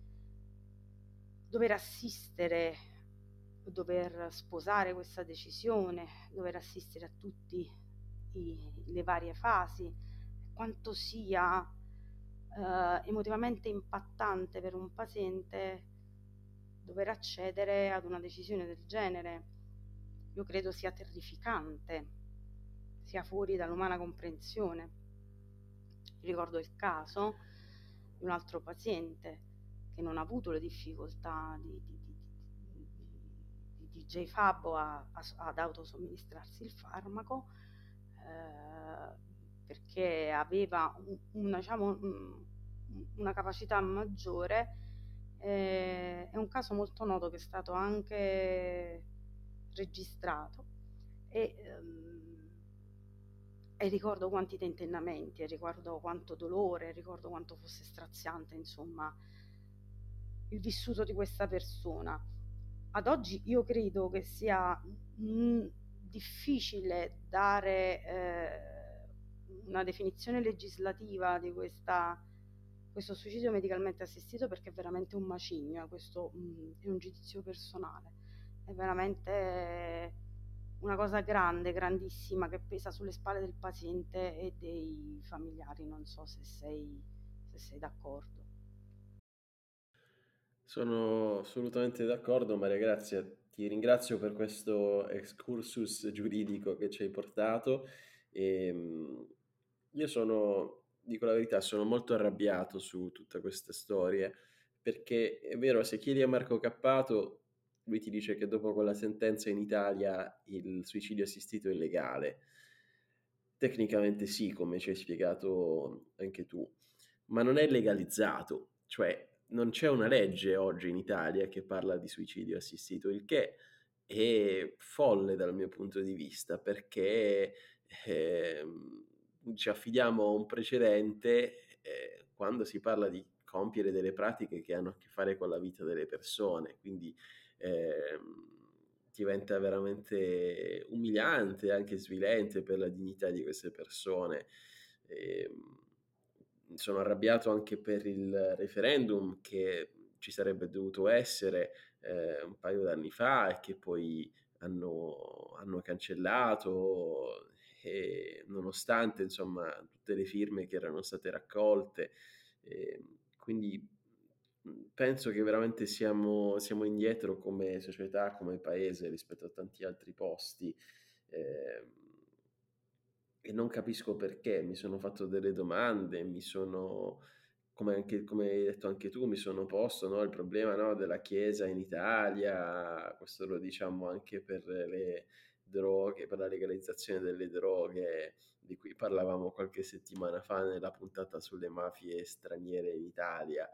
B: dover assistere, dover sposare questa decisione, dover assistere a tutte le varie fasi, quanto sia eh, emotivamente impattante per un paziente dover accedere ad una decisione del genere. Io credo sia terrificante, sia fuori dall'umana comprensione. Ricordo il caso di un altro paziente che non ha avuto le difficoltà di, di, di, di, di D J Fabbo a, a, ad autosomministrarsi il farmaco eh, perché aveva un, una, diciamo, un, una capacità maggiore. Eh, è un caso molto noto che è stato anche registrato e, ehm, e ricordo quanti tentennamenti, e ricordo quanto dolore, ricordo quanto fosse straziante, insomma, il vissuto di questa persona. Ad oggi io credo che sia mh, difficile dare eh, una definizione legislativa di questa, questo suicidio medicalmente assistito, perché è veramente un macigno, questo mh, è un giudizio personale, è veramente una cosa grande, grandissima, che pesa sulle spalle del paziente e dei familiari. Non so se sei, se sei d'accordo.
A: Sono assolutamente d'accordo, Maria Grazia. Ti ringrazio per questo excursus giuridico che ci hai portato. E, mh, io sono, dico la verità, sono molto arrabbiato su tutte queste storie, perché è vero, se chiedi a Marco Cappato, lui ti dice che dopo quella sentenza in Italia il suicidio assistito è illegale. Tecnicamente sì, come ci hai spiegato anche tu, ma non è legalizzato, cioè non c'è una legge oggi in Italia che parla di suicidio assistito, il che è folle dal mio punto di vista, perché ehm, ci affidiamo a un precedente eh, quando si parla di compiere delle pratiche che hanno a che fare con la vita delle persone, quindi ehm, diventa veramente umiliante, anche svilente per la dignità di queste persone. Ehm, sono arrabbiato anche per il referendum che ci sarebbe dovuto essere eh, un paio d'anni fa e che poi hanno, hanno cancellato, e nonostante insomma tutte le firme che erano state raccolte. Eh, quindi penso che veramente siamo, siamo indietro come società, come paese rispetto a tanti altri posti. eh, e non capisco perché. Mi sono fatto delle domande, mi sono, come anche come hai detto anche tu, mi sono posto, no, il problema, no, della Chiesa in Italia, questo lo diciamo anche per le droghe, per la legalizzazione delle droghe, di cui parlavamo qualche settimana fa nella puntata sulle mafie straniere in Italia.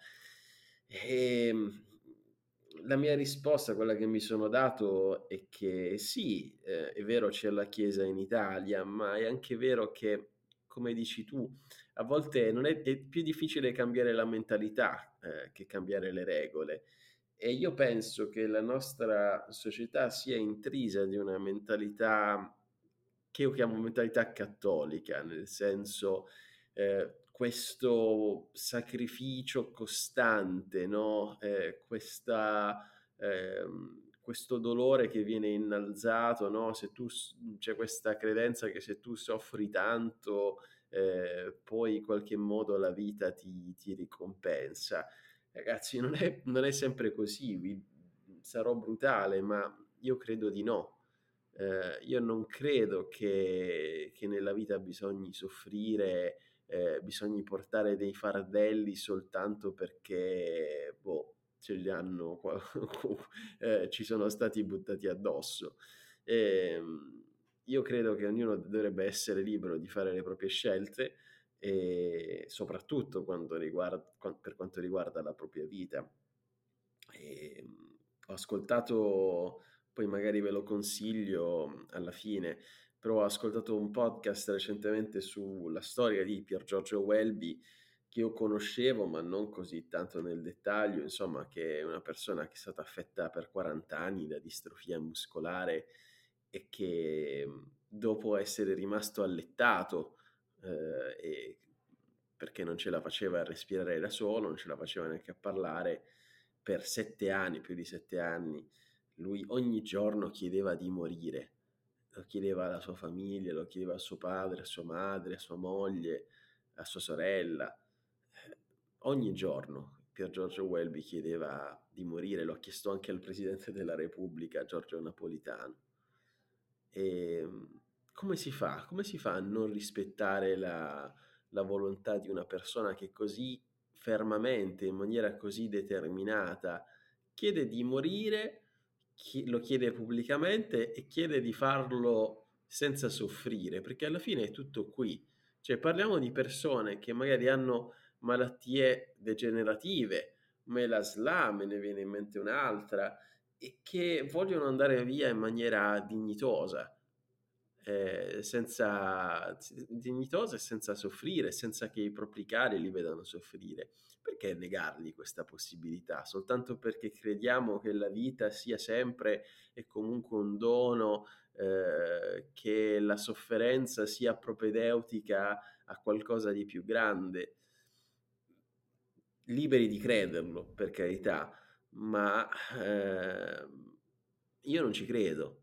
A: Ehm, la mia risposta, quella che mi sono dato, è che sì, eh, è vero c'è la Chiesa in Italia, ma è anche vero che, come dici tu, a volte non è, è più difficile cambiare la mentalità, eh, che cambiare le regole. E io penso che la nostra società sia intrisa di una mentalità che io chiamo mentalità cattolica, nel senso, eh, questo sacrificio costante, no? Eh, questa, ehm, questo dolore che viene innalzato, no? Se tu, s- c'è questa credenza che se tu soffri tanto, eh, poi in qualche modo la vita ti, ti ricompensa. Ragazzi, non è, non è sempre così, vi- sarò brutale, ma io credo di no. Eh, io non credo che, che nella vita bisogni soffrire, eh, bisogni portare dei fardelli soltanto perché, boh, ce li hanno, qua- eh, ci sono stati buttati addosso. Ehm, io credo che ognuno dovrebbe essere libero di fare le proprie scelte e soprattutto quando riguarda, quan- per quanto riguarda la propria vita. E, mh, ho ascoltato, poi magari ve lo consiglio mh, alla fine, però ho ascoltato un podcast recentemente sulla storia di Pier Giorgio Welby che io conoscevo, ma non così tanto nel dettaglio, insomma, che è una persona che è stata affetta per quaranta anni da distrofia muscolare e che mh, dopo essere rimasto allettato, eh, e perché non ce la faceva a respirare da solo, non ce la faceva neanche a parlare, per sette anni, più di sette anni, lui ogni giorno chiedeva di morire, lo chiedeva alla sua famiglia, lo chiedeva a suo padre, a sua madre, a sua moglie, a sua sorella. Eh, ogni giorno Pier Giorgio Welby chiedeva di morire, lo ha chiesto anche al Presidente della Repubblica, Giorgio Napolitano. E come si fa? Come si fa a non rispettare la, la volontà di una persona che così fermamente, in maniera così determinata, chiede di morire, chi- lo chiede pubblicamente e chiede di farlo senza soffrire, perché alla fine è tutto qui. Cioè, parliamo di persone che magari hanno malattie degenerative, come la S L A, me ne viene in mente un'altra, e che vogliono andare via in maniera dignitosa, eh, senza dignitosa e senza soffrire, senza che i propri cari li vedano soffrire. Perché negargli questa possibilità? Soltanto perché crediamo che la vita sia sempre e comunque un dono, eh, che la sofferenza sia propedeutica a qualcosa di più grande. Liberi di crederlo, per carità, ma ehm, io non ci credo.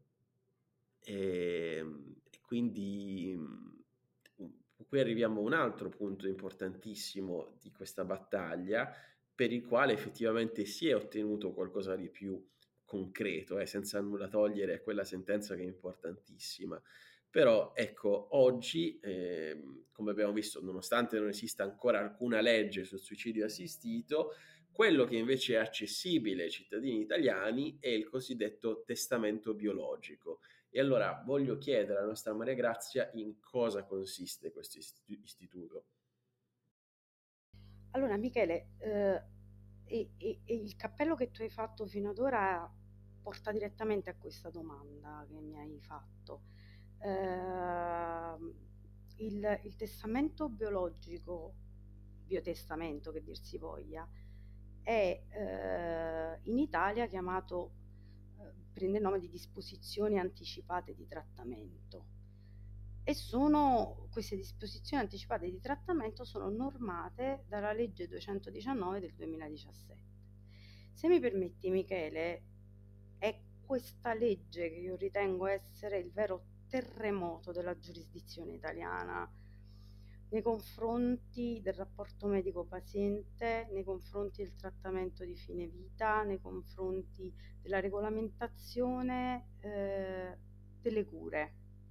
A: Ehm, E quindi mh, qui arriviamo a un altro punto importantissimo di questa battaglia, per il quale effettivamente si è ottenuto qualcosa di più concreto, eh, senza nulla togliere a quella sentenza che è importantissima. Però ecco, oggi, ehm, come abbiamo visto, nonostante non esista ancora alcuna legge sul suicidio assistito, quello che invece è accessibile ai cittadini italiani è il cosiddetto testamento biologico. E allora voglio chiedere alla nostra Maria Grazia in cosa consiste questo isti- istituto.
B: Allora, Michele, eh, e, e- e il cappello che tu hai fatto fino ad ora porta direttamente a questa domanda che mi hai fatto. Ehm, il, il testamento biologico, biotestamento che dir si voglia, è eh, in Italia chiamato, eh, prende il nome di disposizioni anticipate di trattamento. E sono, queste disposizioni anticipate di trattamento sono normate dalla legge duecentodiciannove del duemiladiciassette. Se mi permetti, Michele, è questa legge che io ritengo essere il vero terremoto della giurisdizione italiana nei confronti del rapporto medico-paziente, nei confronti del trattamento di fine vita, nei confronti della regolamentazione eh, delle cure.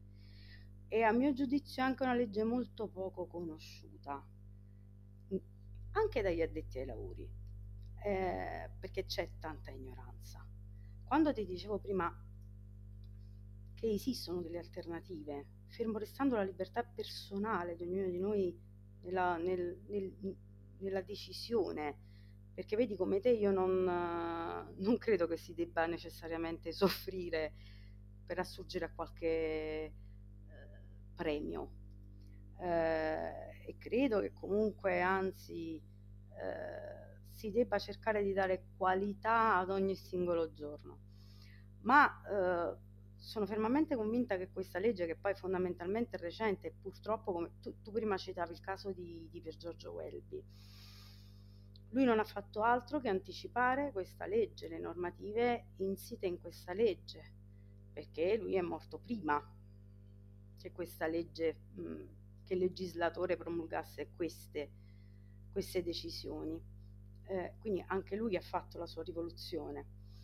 B: e a mio giudizio è anche una legge molto poco conosciuta, anche dagli addetti ai lavori, eh, perché c'è tanta ignoranza. Quando ti dicevo prima che esistono delle alternative, fermo restando la libertà personale di ognuno di noi nella, nel, nel, nella decisione, perché vedi, come te io non, non credo che si debba necessariamente soffrire per assurgere a qualche eh, premio, eh, e credo che comunque anzi eh, si debba cercare di dare qualità ad ogni singolo giorno, ma eh, sono fermamente convinta che questa legge, che poi fondamentalmente è recente, e purtroppo, come tu, tu prima citavi il caso di, di Pier Giorgio Welby, lui non ha fatto altro che anticipare questa legge, le normative insite in questa legge, perché lui è morto prima che questa legge, mh, che il legislatore promulgasse queste, queste decisioni. Eh, quindi anche lui ha fatto la sua rivoluzione.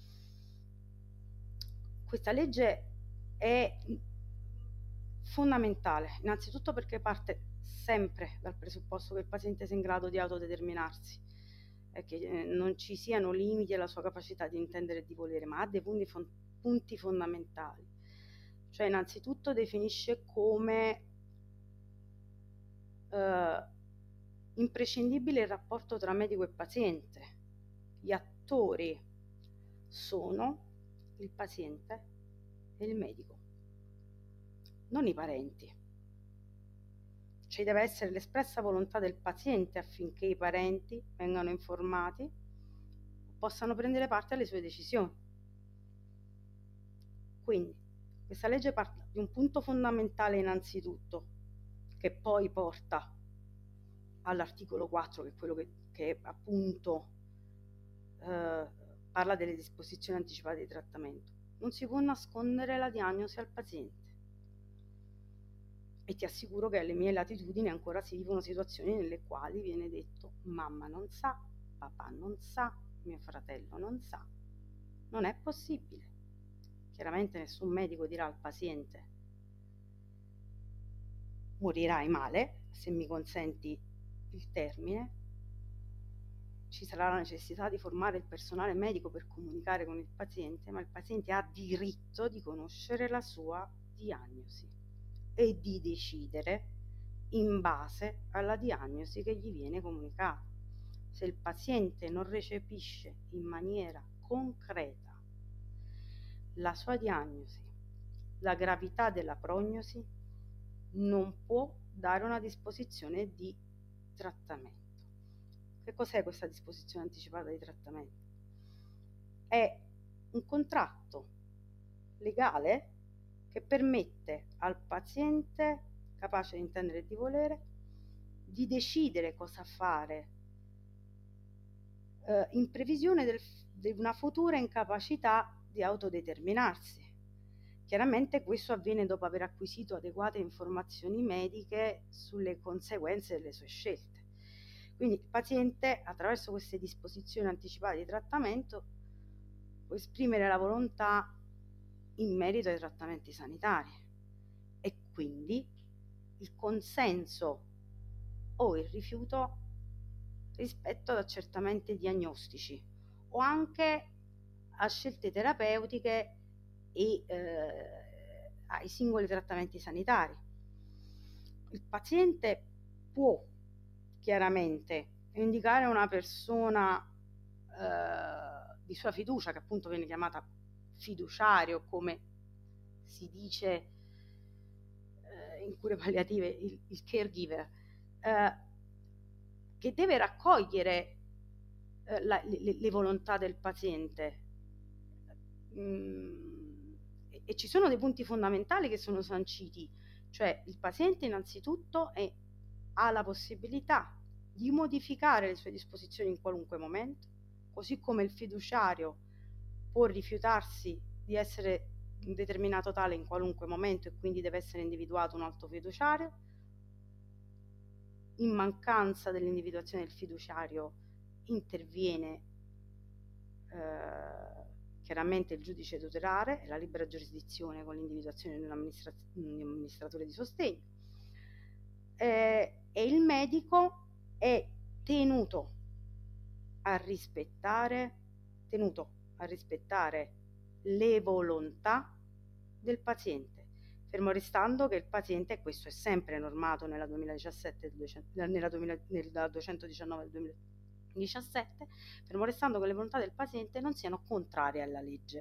B: Questa legge è fondamentale, innanzitutto perché parte sempre dal presupposto che il paziente sia in grado di autodeterminarsi e che eh, non ci siano limiti alla sua capacità di intendere e di volere, ma ha dei punti, fon- punti fondamentali. Cioè, innanzitutto definisce come eh, imprescindibile il rapporto tra medico e paziente. Gli attori sono il paziente e il medico, non i parenti. Ci deve essere l'espressa volontà del paziente affinché i parenti vengano informati e possano prendere parte alle sue decisioni. Quindi questa legge parte di un punto fondamentale innanzitutto, che poi porta all'articolo quattro, che è quello che, che appunto eh, parla delle disposizioni anticipate di trattamento. Non si può nascondere la diagnosi al paziente, e ti assicuro che alle mie latitudini ancora si vivono situazioni nelle quali viene detto: mamma non sa, papà non sa, mio fratello non sa. Non è possibile. Chiaramente nessun medico dirà al paziente: morirai male, se mi consenti il termine. Ci sarà la necessità di formare il personale medico per comunicare con il paziente, ma il paziente ha diritto di conoscere la sua diagnosi e di decidere in base alla diagnosi che gli viene comunicata. Se il paziente non recepisce in maniera concreta la sua diagnosi, la gravità della prognosi, non può dare una disposizione di trattamento. Che cos'è questa disposizione anticipata di trattamento? È un contratto legale che permette al paziente, capace di intendere e di volere, di decidere cosa fare eh, in previsione del, di una futura incapacità di autodeterminarsi. Chiaramente questo avviene dopo aver acquisito adeguate informazioni mediche sulle conseguenze delle sue scelte. Quindi il paziente, attraverso queste disposizioni anticipate di trattamento, può esprimere la volontà in merito ai trattamenti sanitari e quindi il consenso o il rifiuto rispetto ad accertamenti diagnostici o anche a scelte terapeutiche e eh, ai singoli trattamenti sanitari. Il paziente può chiaramente indicare una persona eh, di sua fiducia, che appunto viene chiamata fiduciario, come si dice eh, in cure palliative, il, il caregiver, eh, che deve raccogliere eh, la, le, le volontà del paziente. Mm, e, e ci sono dei punti fondamentali che sono sanciti, cioè il paziente innanzitutto è, ha la possibilità di modificare le sue disposizioni in qualunque momento, così come il fiduciario può rifiutarsi di essere un determinato tale in qualunque momento e quindi deve essere individuato un altro fiduciario. In mancanza dell'individuazione del fiduciario interviene eh, chiaramente il giudice tutelare e la libera giurisdizione con l'individuazione di un, amministra- un amministratore di sostegno, eh, e il medico è tenuto a rispettare tenuto a rispettare le volontà del paziente, fermo restando che il paziente, e questo è sempre normato nella duemiladiciassette, nella duemila, nella duecentodiciannove del duemiladiciassette, fermo restando che le volontà del paziente non siano contrarie alla legge.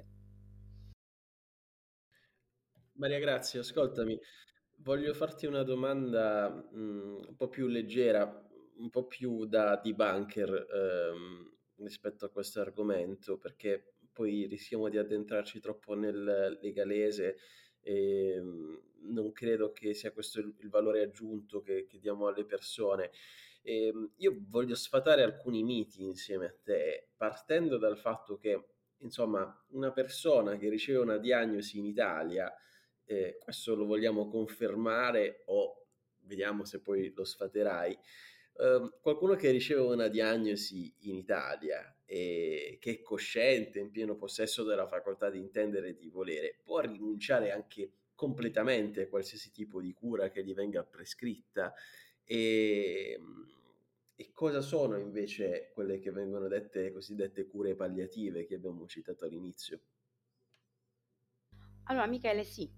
A: Maria Grazia, ascoltami, voglio farti una domanda mh, un po' più leggera, un po' più da debunker ehm, rispetto a questo argomento, perché poi rischiamo di addentrarci troppo nel legalese e mh, non credo che sia questo il, il valore aggiunto che, che diamo alle persone. E, mh, io voglio sfatare alcuni miti insieme a te, partendo dal fatto che, insomma, una persona che riceve una diagnosi in Italia, eh, questo lo vogliamo confermare o vediamo se poi lo sfaterai. Uh, qualcuno che riceve una diagnosi in Italia e che è cosciente, in pieno possesso della facoltà di intendere e di volere, può rinunciare anche completamente a qualsiasi tipo di cura che gli venga prescritta. E, e cosa sono invece quelle che vengono dette cosiddette cure palliative che abbiamo citato all'inizio?
B: Allora, Michele, sì,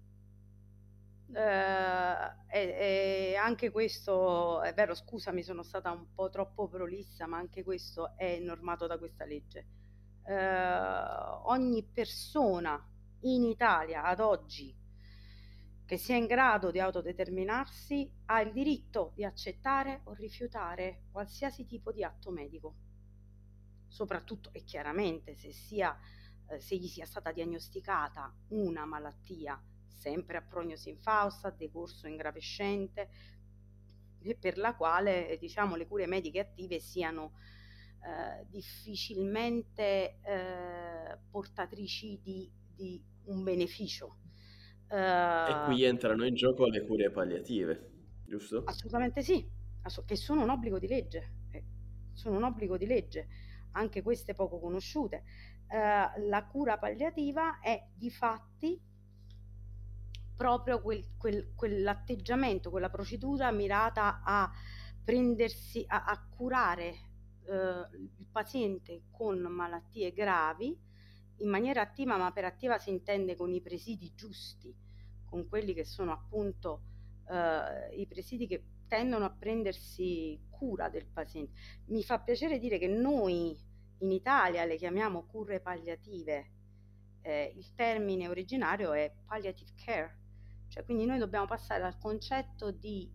B: eh, e, e anche questo è vero, scusami, sono stata un po' troppo prolissa, ma anche questo è normato da questa legge. Eh, ogni persona in Italia ad oggi che sia in grado di autodeterminarsi ha il diritto di accettare o rifiutare qualsiasi tipo di atto medico, soprattutto e chiaramente se sia eh, se gli sia stata diagnosticata una malattia sempre a prognosi infausta, decorso ingravescente, e per la quale, diciamo, le cure mediche attive siano eh, difficilmente eh, portatrici di, di un beneficio.
A: E
B: Uh,
A: qui entrano in gioco le cure palliative, giusto?
B: Assolutamente sì, ass- che sono un obbligo di legge, eh, sono un obbligo di legge, anche queste poco conosciute. Uh, la cura palliativa è di fatti proprio quel, quel, quell'atteggiamento, quella procedura mirata a prendersi, a, a curare uh, il paziente con malattie gravi in maniera attiva, ma per attiva si intende con i presidi giusti, con quelli che sono appunto uh, i presidi che tendono a prendersi cura del paziente. Mi fa piacere dire che noi in Italia le chiamiamo cure palliative, eh, il termine originario è palliative care, cioè quindi noi dobbiamo passare dal concetto di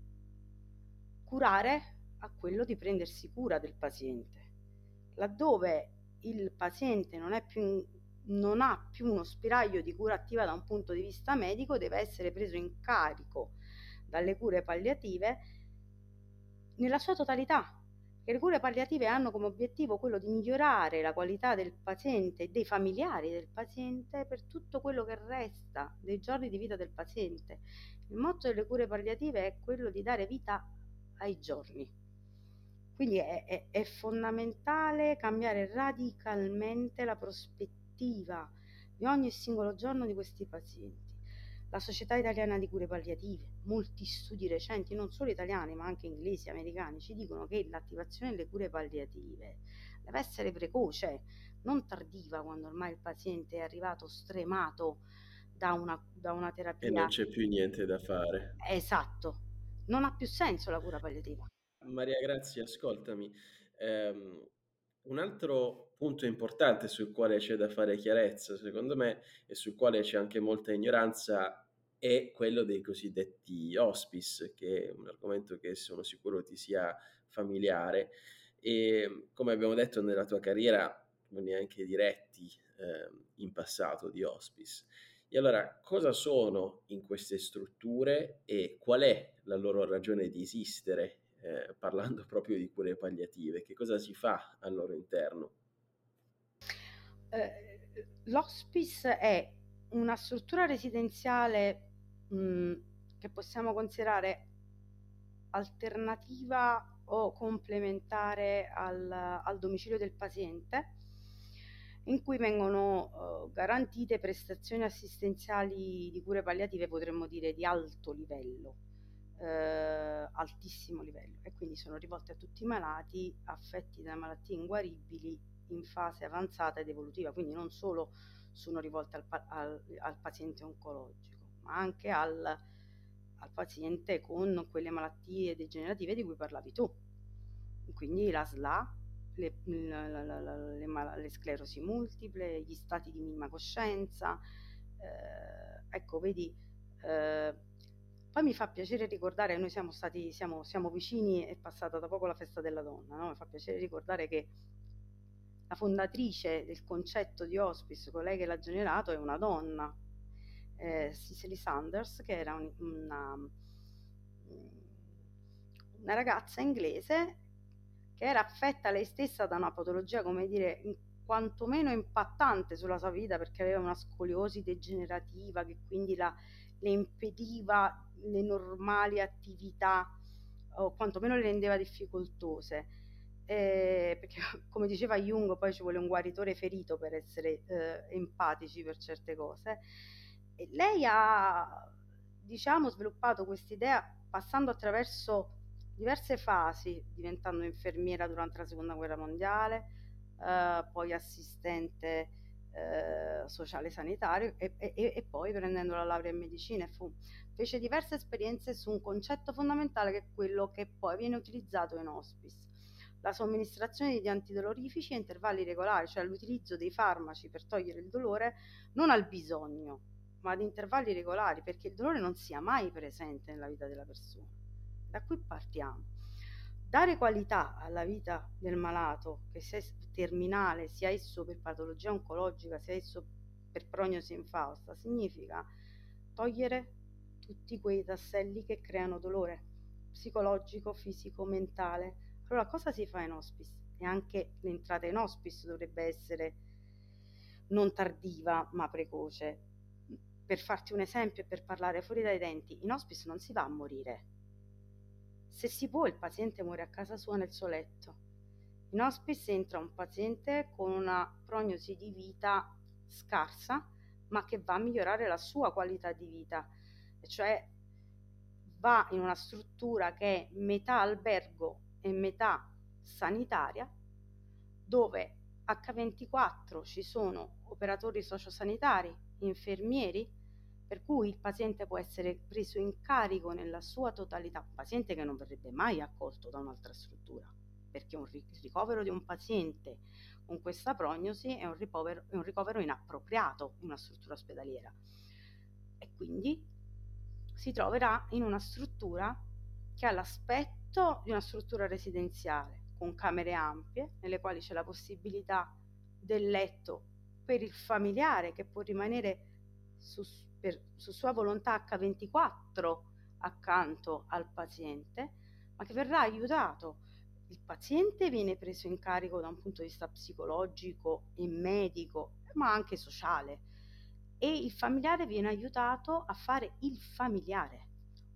B: curare a quello di prendersi cura del paziente. Laddove il paziente non è più non ha più uno spiraglio di cura attiva da un punto di vista medico, deve essere preso in carico dalle cure palliative nella sua totalità. Le cure palliative hanno come obiettivo quello di migliorare la qualità del paziente e dei familiari del paziente per tutto quello che resta dei giorni di vita del paziente. Il motto delle cure palliative è quello di dare vita ai giorni. Quindi è, è, è fondamentale cambiare radicalmente la prospettiva di ogni singolo giorno di questi pazienti. La Società Italiana di Cure Palliative, molti studi recenti, non solo italiani ma anche inglesi, americani, ci dicono che l'attivazione delle cure palliative deve essere precoce, non tardiva, quando ormai il paziente è arrivato stremato da una, da una
A: E non
B: terapia.
A: c'è più niente da fare.
B: Esatto, non ha più senso la cura palliativa.
A: Maria Grazia, ascoltami, ehm, un altro punto importante sul quale c'è da fare chiarezza, secondo me, e sul quale c'è anche molta ignoranza, è quello dei cosiddetti hospice, che è un argomento che sono sicuro ti sia familiare. E come abbiamo detto nella tua carriera, non ne hai anche diretti ehm, in passato di hospice. E allora, cosa sono in queste strutture e qual è la loro ragione di esistere, eh, parlando proprio di cure palliative? Che cosa si fa al loro interno?
B: Eh, l'hospice è una struttura residenziale mh, che possiamo considerare alternativa o complementare al, al domicilio del paziente, in cui vengono uh, garantite prestazioni assistenziali di cure palliative, potremmo dire di alto livello, uh, altissimo livello, e quindi sono rivolte a tutti i malati affetti da malattie inguaribili in fase avanzata ed evolutiva, quindi non solo sono rivolte al, pa- al, al paziente oncologico, ma anche al, al paziente con quelle malattie degenerative di cui parlavi tu, quindi la S L A, le, la, la, la, le, mal- le sclerosi multiple, gli stati di minima coscienza, eh, ecco, vedi, eh, poi mi fa piacere ricordare, noi siamo stati, siamo, siamo vicini, è passata da poco la festa della donna, no? Mi fa piacere ricordare che la fondatrice del concetto di hospice, colei che l'ha generato, è una donna, eh, Cicely Saunders, che era un, una, una ragazza inglese che era affetta lei stessa da una patologia, come dire, in, quantomeno impattante sulla sua vita, perché aveva una scoliosi degenerativa che quindi la, le impediva le normali attività, o quantomeno le rendeva difficoltose. Eh, perché come diceva Jung, poi ci vuole un guaritore ferito per essere eh, empatici per certe cose, e lei ha, diciamo, sviluppato quest'idea passando attraverso diverse fasi, diventando infermiera durante la seconda guerra mondiale, eh, poi assistente eh, sociale sanitario e, e, e poi prendendo la laurea in medicina. Fu, fece diverse esperienze su un concetto fondamentale che è quello che poi viene utilizzato in hospice: la somministrazione di antidolorifici a intervalli regolari, cioè l'utilizzo dei farmaci per togliere il dolore non al bisogno, ma ad intervalli regolari, perché il dolore non sia mai presente nella vita della persona. Da qui partiamo. Dare qualità alla vita del malato, che sia terminale, sia esso per patologia oncologica, sia esso per prognosi infausta, significa togliere tutti quei tasselli che creano dolore psicologico, fisico, mentale. Allora cosa si fa in hospice? E anche l'entrata in hospice dovrebbe essere non tardiva ma precoce. Per farti un esempio e per parlare fuori dai denti, in hospice non si va a morire. Se si può, il paziente muore a casa sua nel suo letto. In hospice entra un paziente con una prognosi di vita scarsa, ma che va a migliorare la sua qualità di vita, cioè va in una struttura che è metà albergo e metà sanitaria, dove acca ventiquattro ci sono operatori sociosanitari, infermieri, per cui il paziente può essere preso in carico nella sua totalità, un paziente che non verrebbe mai accolto da un'altra struttura, perché un ricovero di un paziente con questa prognosi è un ricovero, è un ricovero inappropriato in una struttura ospedaliera, e quindi si troverà in una struttura che ha l'aspetto di una struttura residenziale, con camere ampie, nelle quali c'è la possibilità del letto per il familiare, che può rimanere su, per, su sua volontà acca ventiquattro accanto al paziente, ma che verrà aiutato. Il paziente viene preso in carico da un punto di vista psicologico e medico, ma anche sociale, e il familiare viene aiutato a fare il familiare,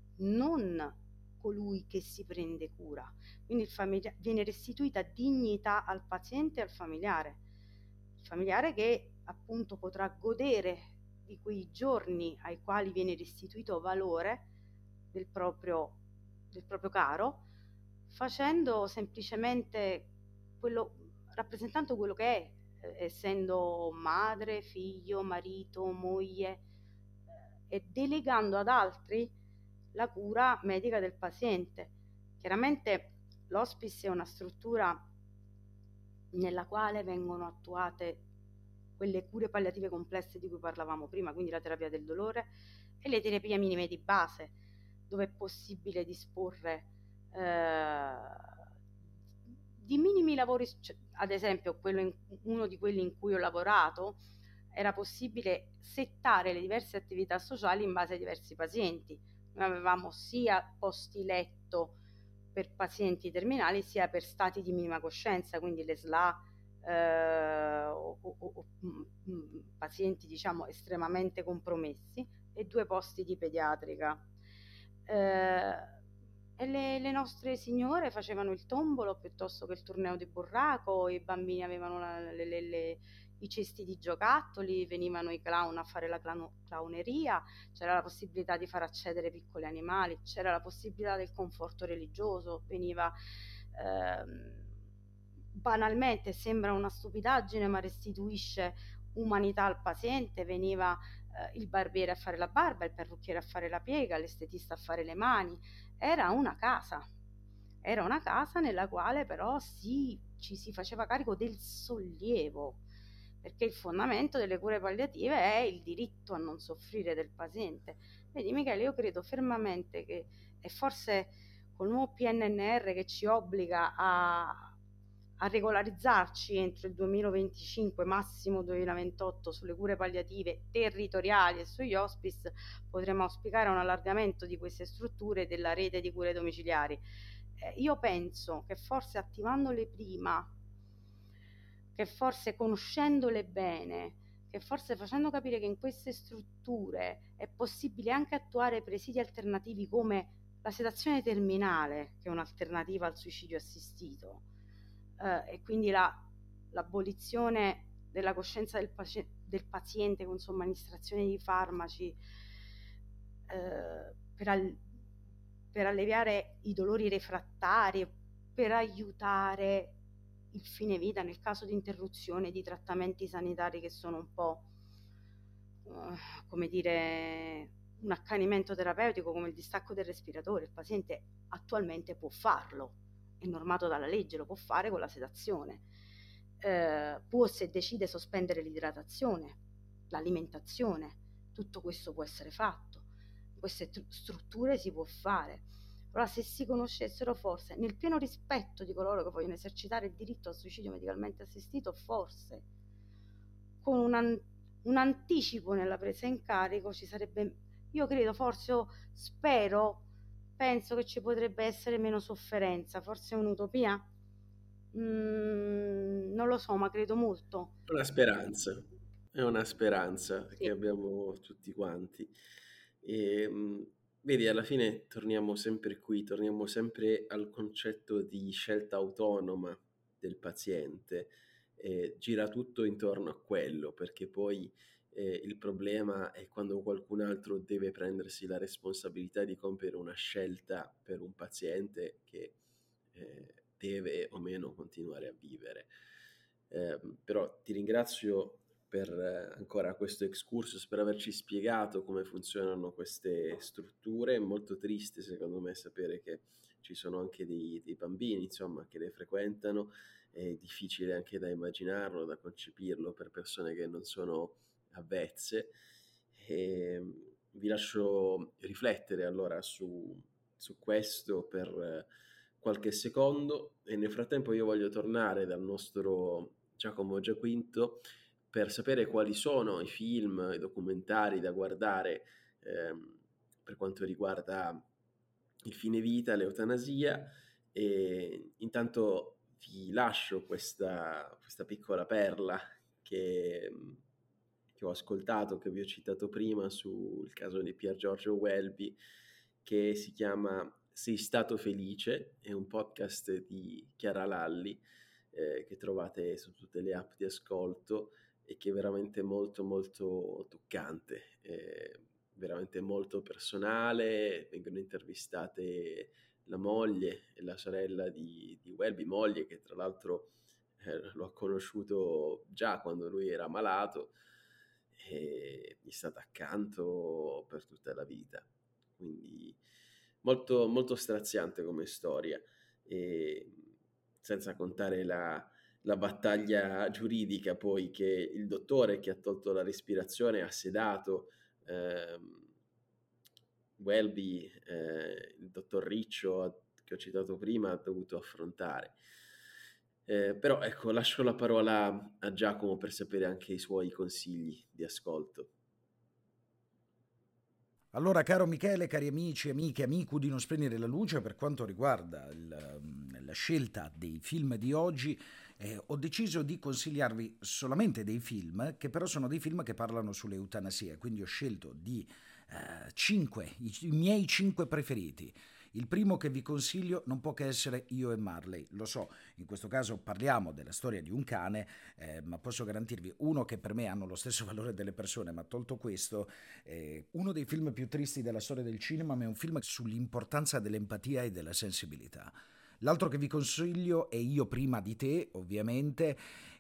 B: non colui che si prende cura. Quindi il familiare, viene restituita dignità al paziente e al familiare, il familiare che appunto potrà godere di quei giorni ai quali viene restituito valore del proprio, del proprio caro, facendo semplicemente quello, rappresentando quello che è, eh, essendo madre, figlio, marito, moglie, eh, e delegando ad altri la cura medica del paziente. Chiaramente l'hospice è una struttura nella quale vengono attuate quelle cure palliative complesse di cui parlavamo prima, quindi la terapia del dolore e le terapie minime di base, dove è possibile disporre eh, di minimi lavori, cioè, ad esempio quello in, uno di quelli in cui ho lavorato, era possibile settare le diverse attività sociali in base ai diversi pazienti. Noi avevamo sia posti letto per pazienti terminali sia per stati di minima coscienza, quindi le S L A, eh, o, o, o mh, pazienti diciamo estremamente compromessi, e due posti di pediatrica. Eh, e le, le nostre signore facevano il tombolo piuttosto che il torneo di burraco, i bambini avevano la, le, le, le, i cesti di giocattoli, venivano i clown a fare la clowno- clowneria, c'era la possibilità di far accedere piccoli animali, c'era la possibilità del conforto religioso, veniva ehm, banalmente, sembra una stupidaggine ma restituisce umanità al paziente, veniva eh, il barbiere a fare la barba, il parrucchiere a fare la piega, l'estetista a fare le mani. Era una casa, era una casa nella quale però si, ci si faceva carico del sollievo, perché il fondamento delle cure palliative è il diritto a non soffrire del paziente. Vedi Michele, io credo fermamente che, e forse col nuovo P N N R che ci obbliga a, a regolarizzarci entro il duemilaventicinque, massimo duemilaventotto, sulle cure palliative territoriali e sugli hospice, potremmo auspicare un allargamento di queste strutture e della rete di cure domiciliari. Eh, io penso che forse attivandole prima, che forse conoscendole bene, che forse facendo capire che in queste strutture è possibile anche attuare presidi alternativi come la sedazione terminale, che è un'alternativa al suicidio assistito, eh, e quindi la, l'abolizione della coscienza del, paci- del paziente con somministrazione di farmaci eh, per, al- per alleviare i dolori refrattari, per aiutare il fine vita nel caso di interruzione di trattamenti sanitari che sono un po' uh, come dire un accanimento terapeutico, come il distacco del respiratore. Il paziente attualmente può farlo, è normato dalla legge, lo può fare con la sedazione, eh, può, se decide, sospendere l'idratazione, l'alimentazione, tutto questo può essere fatto, in queste tr- strutture si può fare. Allora, se si conoscessero, forse, nel pieno rispetto di coloro che vogliono esercitare il diritto al suicidio medicalmente assistito, forse con un, an- un anticipo nella presa in carico ci sarebbe, io credo, forse, o spero, penso che ci potrebbe essere meno sofferenza. Forse è un'utopia? Mm, non lo so, ma credo molto.
A: È una speranza, è una speranza che
B: Sì,
A: abbiamo tutti quanti. E, mh, vedi, alla fine torniamo sempre qui, torniamo sempre al concetto di scelta autonoma del paziente. E gira tutto intorno a quello, perché poi eh, il problema è quando qualcun altro deve prendersi la responsabilità di compiere una scelta per un paziente che eh, deve o meno continuare a vivere. Eh, però ti ringrazio per eh, ancora questo excursus, per averci spiegato come funzionano queste strutture. È molto triste secondo me sapere che ci sono anche dei, dei bambini, insomma, che le frequentano. È difficile anche da immaginarlo, da concepirlo per persone che non sono avvezze. E vi lascio riflettere allora su, su questo per eh, qualche secondo, e nel frattempo io voglio tornare dal nostro Giacomo Giaquinto per sapere quali sono i film, i documentari da guardare ehm, per quanto riguarda il fine vita, l'eutanasia. E intanto vi lascio questa, questa piccola perla che, che ho ascoltato, che vi ho citato prima sul caso di Pier Giorgio Welby, che si chiama Sei stato felice, è un podcast di Chiara Lalli eh, che trovate su tutte le app di ascolto e che è veramente molto molto toccante, eh, veramente molto personale. Vengono intervistate la moglie e la sorella di, di Welby, moglie che tra l'altro eh, l'ho conosciuto già quando lui era malato e gli è stata accanto per tutta la vita. Quindi molto, molto straziante come storia, e senza contare la, la battaglia giuridica poi che il dottore che ha tolto la respirazione ha sedato ehm, Welby, eh, il dottor Riccio che ho citato prima, ha dovuto affrontare. Eh, però ecco, lascio la parola a Giacomo per sapere anche i suoi consigli di ascolto.
C: Allora, caro Michele, cari amici, amiche, amico di Non Spegnere la Luce, per quanto riguarda il, la scelta dei film di oggi, eh, ho deciso di consigliarvi solamente dei film, che però sono dei film che parlano sull'eutanasia, quindi ho scelto di eh, cinque, i, i miei cinque preferiti. Il primo che vi consiglio non può che essere Io e Marley. Lo so, in questo caso parliamo della storia di un cane, eh, ma posso garantirvi, uno, che per me hanno lo stesso valore delle persone, ma tolto questo, eh, uno dei film più tristi della storia del cinema, ma è un film sull'importanza dell'empatia e della sensibilità. L'altro che vi consiglio è Io prima di te, ovviamente,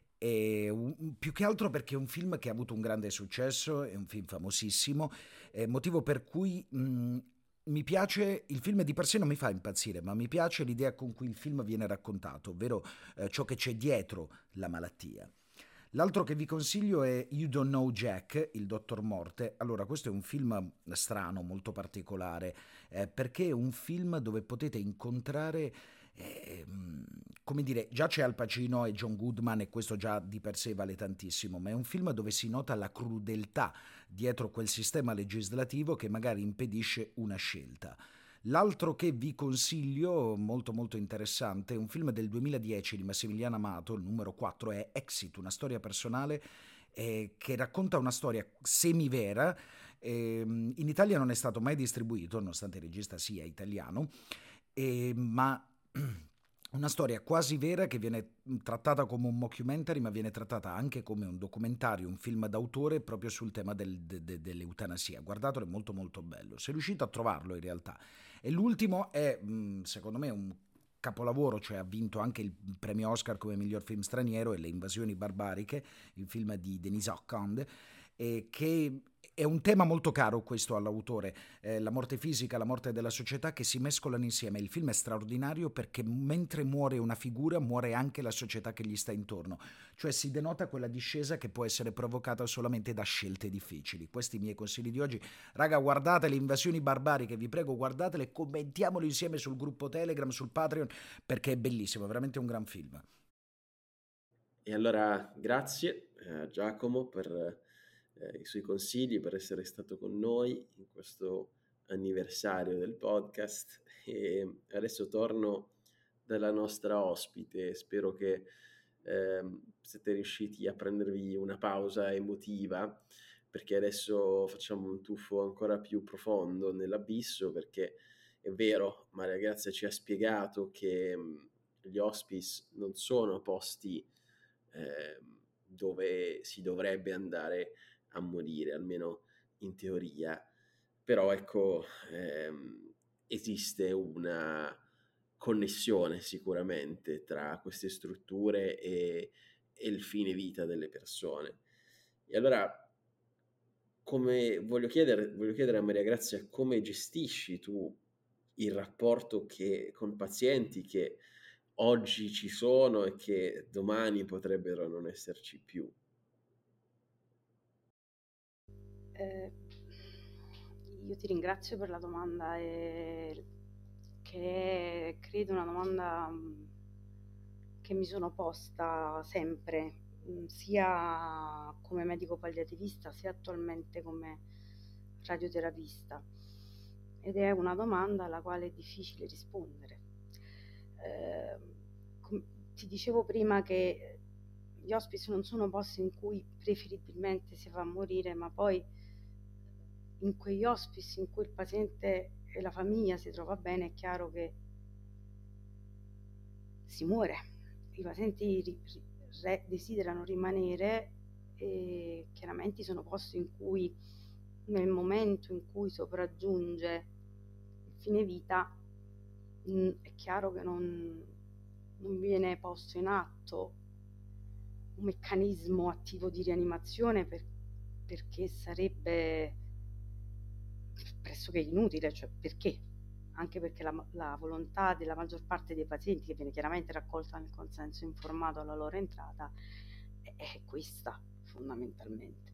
C: è un- più che altro perché è un film che ha avuto un grande successo, è un film famosissimo, eh, motivo per cui mh, mi piace, il film di per sé non mi fa impazzire, ma mi piace l'idea con cui il film viene raccontato, ovvero eh, ciò che c'è dietro la malattia. L'altro che vi consiglio è You Don't Know Jack, il Dottor Morte. Allora, questo è un film strano, molto particolare, eh, perché è un film dove potete incontrare, eh, come dire, già c'è Al Pacino e John Goodman e questo già di per sé vale tantissimo, ma è un film dove si nota la crudeltà dietro quel sistema legislativo che magari impedisce una scelta. L'altro che vi consiglio, molto molto interessante, è un film del duemiladieci di Massimiliano Amato, il numero quattro è Exit, una storia personale eh, che racconta una storia semivera. Eh, in Italia non è stato mai distribuito, nonostante il regista sia italiano, eh, ma una storia quasi vera che viene trattata come un mockumentary, ma viene trattata anche come un documentario, un film d'autore proprio sul tema del, de, de, dell'eutanasia. Guardatelo, è molto molto bello. Se riuscite a trovarlo in realtà. E l'ultimo è, secondo me, un capolavoro, cioè ha vinto anche il premio Oscar come miglior film straniero, e Le invasioni barbariche, il film di Denis Ockhand, eh, che è un tema molto caro questo all'autore, eh, la morte fisica, la morte della società che si mescolano insieme. Il film è straordinario perché mentre muore una figura muore anche la società che gli sta intorno, cioè si denota quella discesa che può essere provocata solamente da scelte difficili. Questi i miei consigli di oggi. Raga, guardate Le invasioni barbariche, vi prego, guardatele, commentiamolo insieme sul gruppo Telegram, sul Patreon, perché è bellissimo, è veramente un gran film.
A: E allora grazie a eh, Giacomo per eh, i suoi consigli, per essere stato con noi in questo anniversario del podcast. E adesso torno dalla nostra ospite. Spero che eh, siete riusciti a prendervi una pausa emotiva, perché adesso facciamo un tuffo ancora più profondo nell'abisso, perché è vero, Maria Grazia ci ha spiegato che mh, gli hospice non sono posti eh, dove si dovrebbe andare a morire, almeno in teoria. Però ecco, ehm, esiste una connessione sicuramente tra queste strutture e, e il fine vita delle persone. E allora, come voglio chiedere, voglio chiedere a Maria Grazia, come gestisci tu il rapporto che, con pazienti che oggi ci sono e che domani potrebbero non esserci più?
B: Eh, io ti ringrazio per la domanda, e che è, credo, una domanda mh, che mi sono posta sempre, mh, sia come medico palliativista sia attualmente come radioterapista, ed è una domanda alla quale è difficile rispondere. Eh, com- ti dicevo prima che gli hospice non sono posti in cui preferibilmente si fa morire, ma poi in quegli hospice in cui il paziente e la famiglia si trova bene, è chiaro che si muore. I pazienti ri- ri- desiderano rimanere, e chiaramente sono posti in cui, nel momento in cui sopraggiunge il fine vita, mh, è chiaro che non, non viene posto in atto un meccanismo attivo di rianimazione, per, perché sarebbe pressoché inutile, cioè perché? Anche perché la, la volontà della maggior parte dei pazienti, che viene chiaramente raccolta nel consenso informato alla loro entrata, è, è questa fondamentalmente.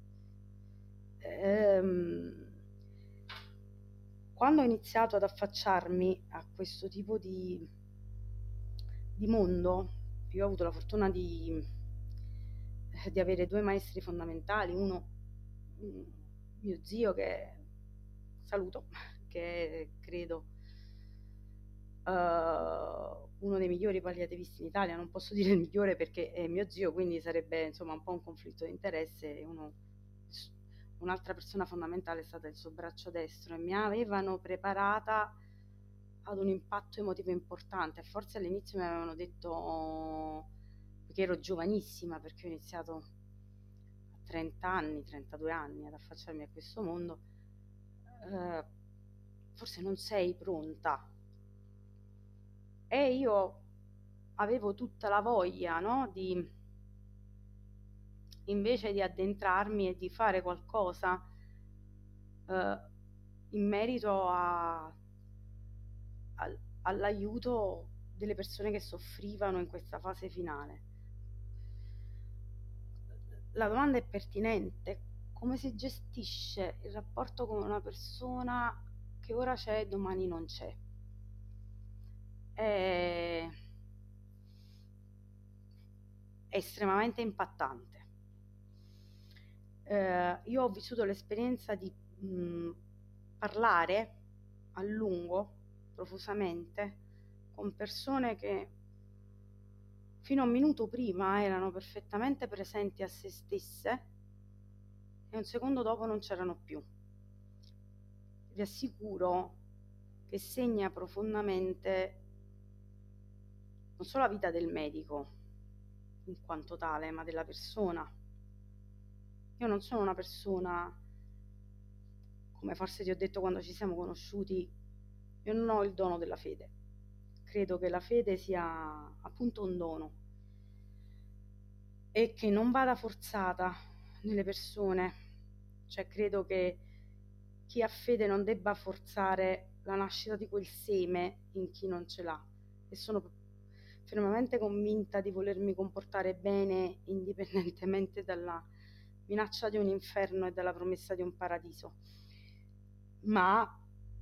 B: Ehm, quando ho iniziato ad affacciarmi a questo tipo di, di mondo, io ho avuto la fortuna di, di avere due maestri fondamentali, uno mio zio, che saluto, che credo uh, uno dei migliori palliativisti in Italia. Non posso dire il migliore perché è mio zio, quindi sarebbe insomma un po' un conflitto di interesse. E uno, un'altra persona fondamentale è stata il suo braccio destro, e mi avevano preparata ad un impatto emotivo importante. Forse all'inizio mi avevano detto, perché ero giovanissima, perché ho iniziato a trenta anni, trentadue anni ad affacciarmi a questo mondo, eh, forse non sei pronta. E io avevo tutta la voglia, no, di invece di addentrarmi e di fare qualcosa eh, in merito a, al, all'aiuto delle persone che soffrivano in questa fase finale. La domanda è pertinente: come si gestisce il rapporto con una persona che ora c'è e domani non c'è? È, è estremamente impattante. Eh, io ho vissuto l'esperienza di mh, parlare a lungo, profusamente, con persone che fino a un minuto prima erano perfettamente presenti a se stesse e un secondo dopo non c'erano più. Vi assicuro che segna profondamente non solo la vita del medico in quanto tale, ma della persona. Io non sono una persona, come forse ti ho detto quando ci siamo conosciuti, io non ho il dono della fede. Credo che la fede sia appunto un dono e che non vada forzata nelle persone. Cioè credo che chi ha fede non debba forzare la nascita di quel seme in chi non ce l'ha, e sono fermamente convinta di volermi comportare bene indipendentemente dalla minaccia di un inferno e dalla promessa di un paradiso. Ma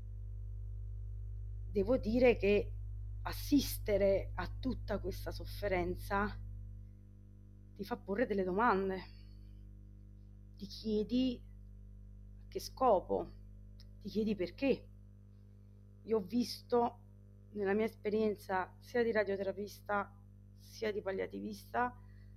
B: devo dire che assistere a tutta questa sofferenza ti fa porre delle domande, ti chiedi a che scopo, ti chiedi perché. Io ho visto nella mia esperienza sia di radioterapista sia di palliativista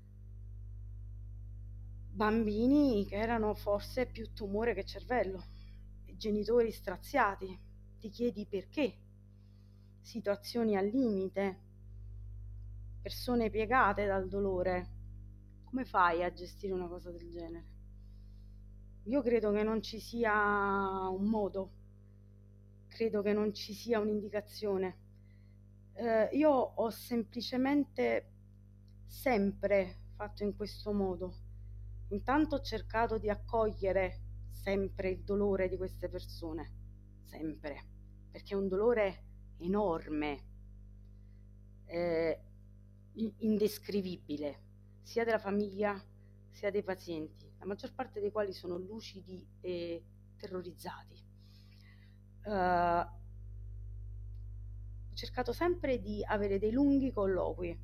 B: bambini che erano forse più tumore che cervello, genitori straziati, ti chiedi perché, situazioni al limite, persone piegate dal dolore. Come fai a gestire una cosa del genere? Io credo che non ci sia un modo, credo che non ci sia un'indicazione. Eh, io ho semplicemente sempre fatto in questo modo. Intanto ho cercato di accogliere sempre il dolore di queste persone, sempre, perché è un dolore enorme, eh, indescrivibile, sia della famiglia sia dei pazienti, la maggior parte dei quali sono lucidi e terrorizzati. Uh, ho cercato sempre di avere dei lunghi colloqui,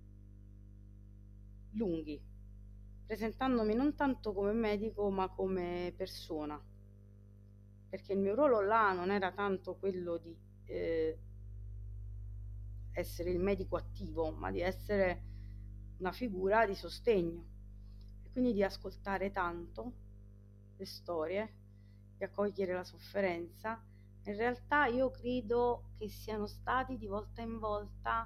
B: lunghi, presentandomi non tanto come medico ma come persona, perché il mio ruolo là non era tanto quello di eh, essere il medico attivo, ma di essere una figura di sostegno, e quindi di ascoltare tanto le storie, di accogliere la sofferenza. In realtà io credo che siano stati di volta in volta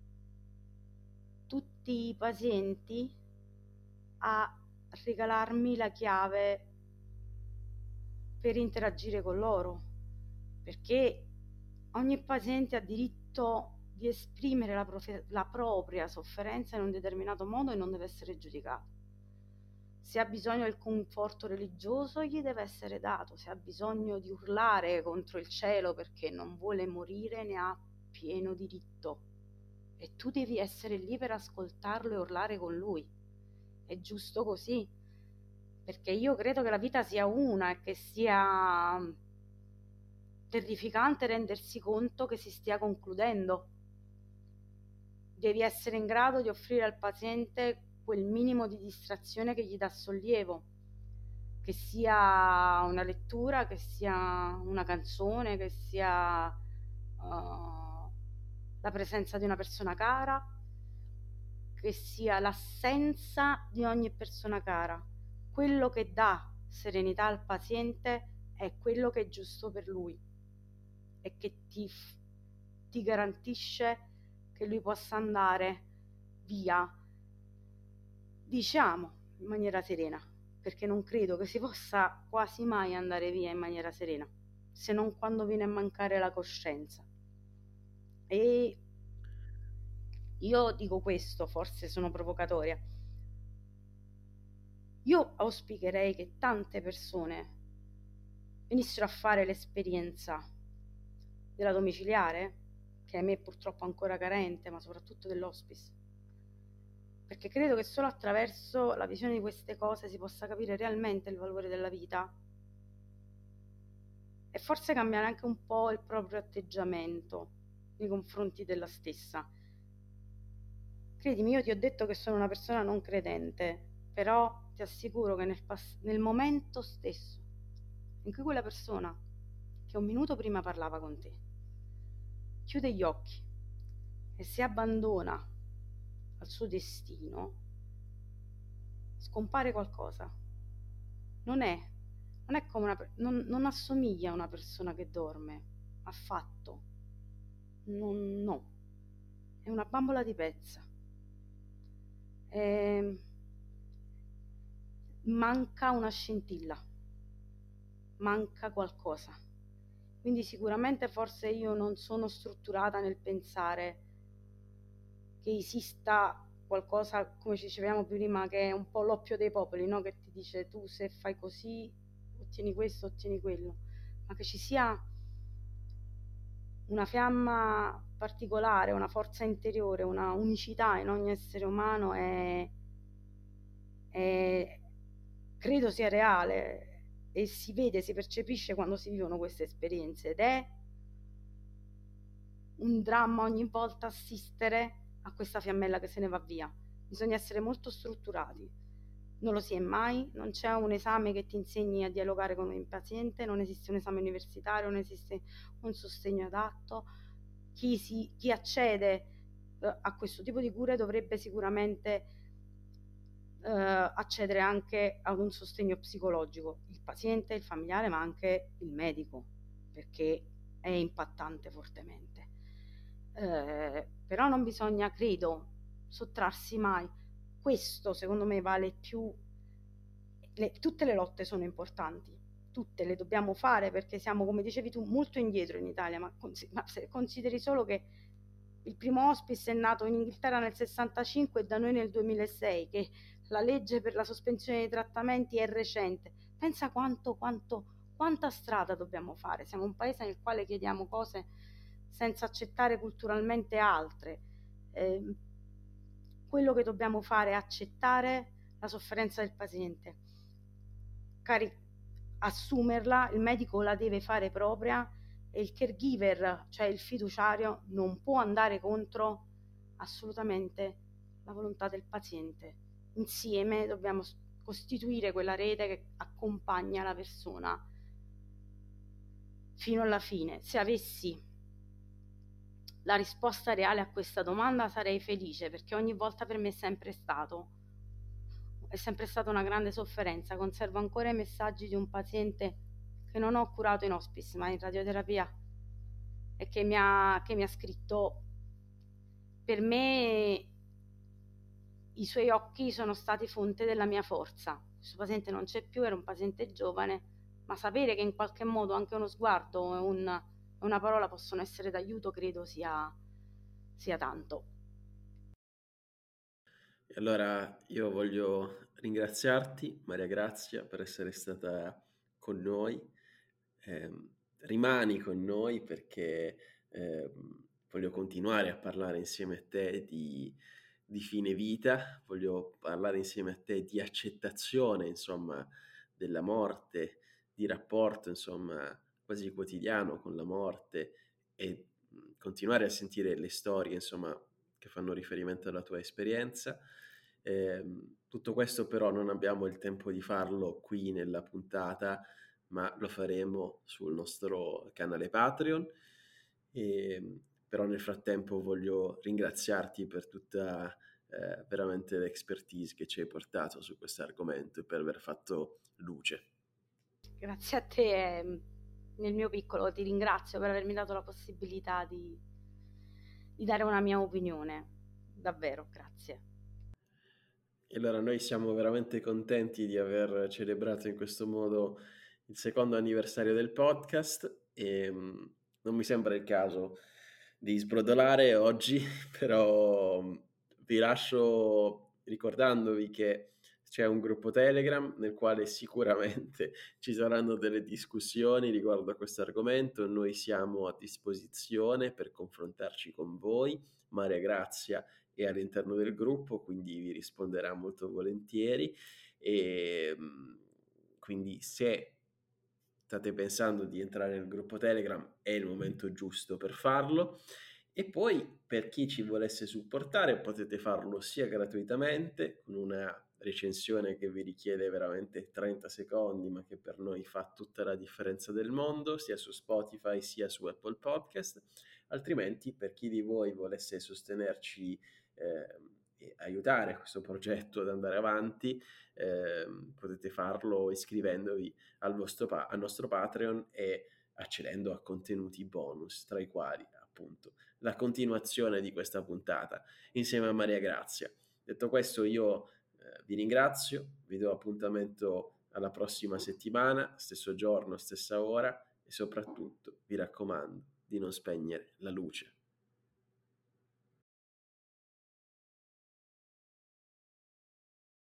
B: tutti i pazienti a regalarmi la chiave per interagire con loro, perché ogni paziente ha diritto di esprimere la, profe- la propria sofferenza in un determinato modo e non deve essere giudicato. Se ha bisogno del conforto religioso gli deve essere dato, se ha bisogno di urlare contro il cielo perché non vuole morire ne ha pieno diritto, e tu devi essere lì per ascoltarlo e urlare con lui. È giusto così, perché io credo che la vita sia una e che sia terrificante rendersi conto che si stia concludendo. Devi essere in grado di offrire al paziente quel minimo di distrazione che gli dà sollievo, che sia una lettura, che sia una canzone, che sia uh, la presenza di una persona cara, che sia l'assenza di ogni persona cara. Quello che dà serenità al paziente è quello che è giusto per lui e che ti ti garantisce che lui possa andare via, diciamo, in maniera serena, perché non credo che si possa quasi mai andare via in maniera serena, se non quando viene a mancare la coscienza. E io dico questo, forse sono provocatoria, io auspicherei che tante persone venissero a fare l'esperienza della domiciliare, che a me è purtroppo ancora carente, ma soprattutto dell'hospice, perché credo che solo attraverso la visione di queste cose si possa capire realmente il valore della vita e forse cambiare anche un po' il proprio atteggiamento nei confronti della stessa. Credimi, io ti ho detto che sono una persona non credente, però ti assicuro che nel, pass- nel momento stesso in cui quella persona che un minuto prima parlava con te chiude gli occhi e si abbandona al suo destino, scompare qualcosa. Non è, non è come una, non, non assomiglia a una persona che dorme, affatto. Non, no, è una bambola di pezza. E manca una scintilla, manca qualcosa. Quindi sicuramente forse io non sono strutturata nel pensare che esista qualcosa, come ci dicevamo prima, che è un po' l'oppio dei popoli, no? Che ti dice tu se fai così ottieni questo, ottieni quello, ma che ci sia una fiamma particolare, una forza interiore, una unicità in ogni essere umano è, è credo sia reale e si vede, si percepisce quando si vivono queste esperienze, ed è un dramma ogni volta assistere a questa fiammella che se ne va via. Bisogna essere molto strutturati, non lo si è mai, non c'è un esame che ti insegni a dialogare con un paziente, non esiste un esame universitario, non esiste un sostegno adatto. Chi, si, chi accede eh, a questo tipo di cure dovrebbe sicuramente eh, accedere anche ad un sostegno psicologico, il paziente, il familiare, ma anche il medico, perché è impattante fortemente. Eh, però non bisogna, credo, sottrarsi mai. Questo secondo me vale più. Le, tutte le lotte sono importanti, tutte le dobbiamo fare, perché siamo, come dicevi tu, molto indietro in Italia, ma, ma se consideri solo che il primo hospice è nato in Inghilterra nel sessantacinque e da noi nel duemilasei, che la legge per la sospensione dei trattamenti è recente. Pensa quanto, quanto, quanta strada dobbiamo fare. Siamo un paese nel quale chiediamo cose senza accettare culturalmente altre. Eh, quello che dobbiamo fare è accettare la sofferenza del paziente, Cari- assumerla, il medico la deve fare propria e il caregiver, cioè il fiduciario, non può andare contro assolutamente la volontà del paziente. Insieme dobbiamo costituire quella rete che accompagna la persona fino alla fine. Se avessi la risposta reale a questa domanda sarei felice, perché ogni volta per me è sempre stato è sempre stata una grande sofferenza. Conservo ancora i messaggi di un paziente che non ho curato in hospice ma in radioterapia e che mi ha, che mi ha scritto: per me i suoi occhi sono stati fonte della mia forza. Questo paziente non c'è più, era un paziente giovane, ma sapere che in qualche modo anche uno sguardo e un, una parola possono essere d'aiuto credo sia, sia tanto.
A: E allora io voglio ringraziarti, Maria Grazia, per essere stata con noi. Eh, rimani con noi perché eh, voglio continuare a parlare insieme a te di, di fine vita, voglio parlare insieme a te di accettazione, insomma, della morte, di rapporto, insomma, quasi quotidiano con la morte e mh, continuare a sentire le storie, insomma, che fanno riferimento alla tua esperienza. Eh, tutto questo però non abbiamo il tempo di farlo qui nella puntata, ma lo faremo sul nostro canale Patreon. E, però nel frattempo voglio ringraziarti per tutta eh, veramente l'expertise che ci hai portato su questo argomento e per aver fatto luce.
B: Grazie a te, nel mio piccolo ti ringrazio per avermi dato la possibilità di di dare una mia opinione. Davvero, grazie.
A: E allora noi siamo veramente contenti di aver celebrato in questo modo il secondo anniversario del podcast e mh, non mi sembra il caso di sbrodolare oggi, però mh, vi lascio ricordandovi che c'è un gruppo Telegram nel quale sicuramente ci saranno delle discussioni riguardo a questo argomento. Noi siamo a disposizione per confrontarci con voi. Maria Grazia è all'interno del gruppo, quindi vi risponderà molto volentieri. E quindi se state pensando di entrare nel gruppo Telegram è il momento giusto per farlo. E poi per chi ci volesse supportare potete farlo sia gratuitamente con una recensione che vi richiede veramente trenta secondi ma che per noi fa tutta la differenza del mondo, sia su Spotify sia su Apple Podcast. Altrimenti per chi di voi volesse sostenerci eh, e aiutare questo progetto ad andare avanti, eh, potete farlo iscrivendovi al, vostro pa- al nostro Patreon e accedendo a contenuti bonus, tra i quali appunto la continuazione di questa puntata insieme a Maria Grazia. Detto questo, io eh, vi ringrazio, vi do appuntamento alla prossima settimana, stesso giorno, stessa ora, e soprattutto vi raccomando di non spegnere la luce.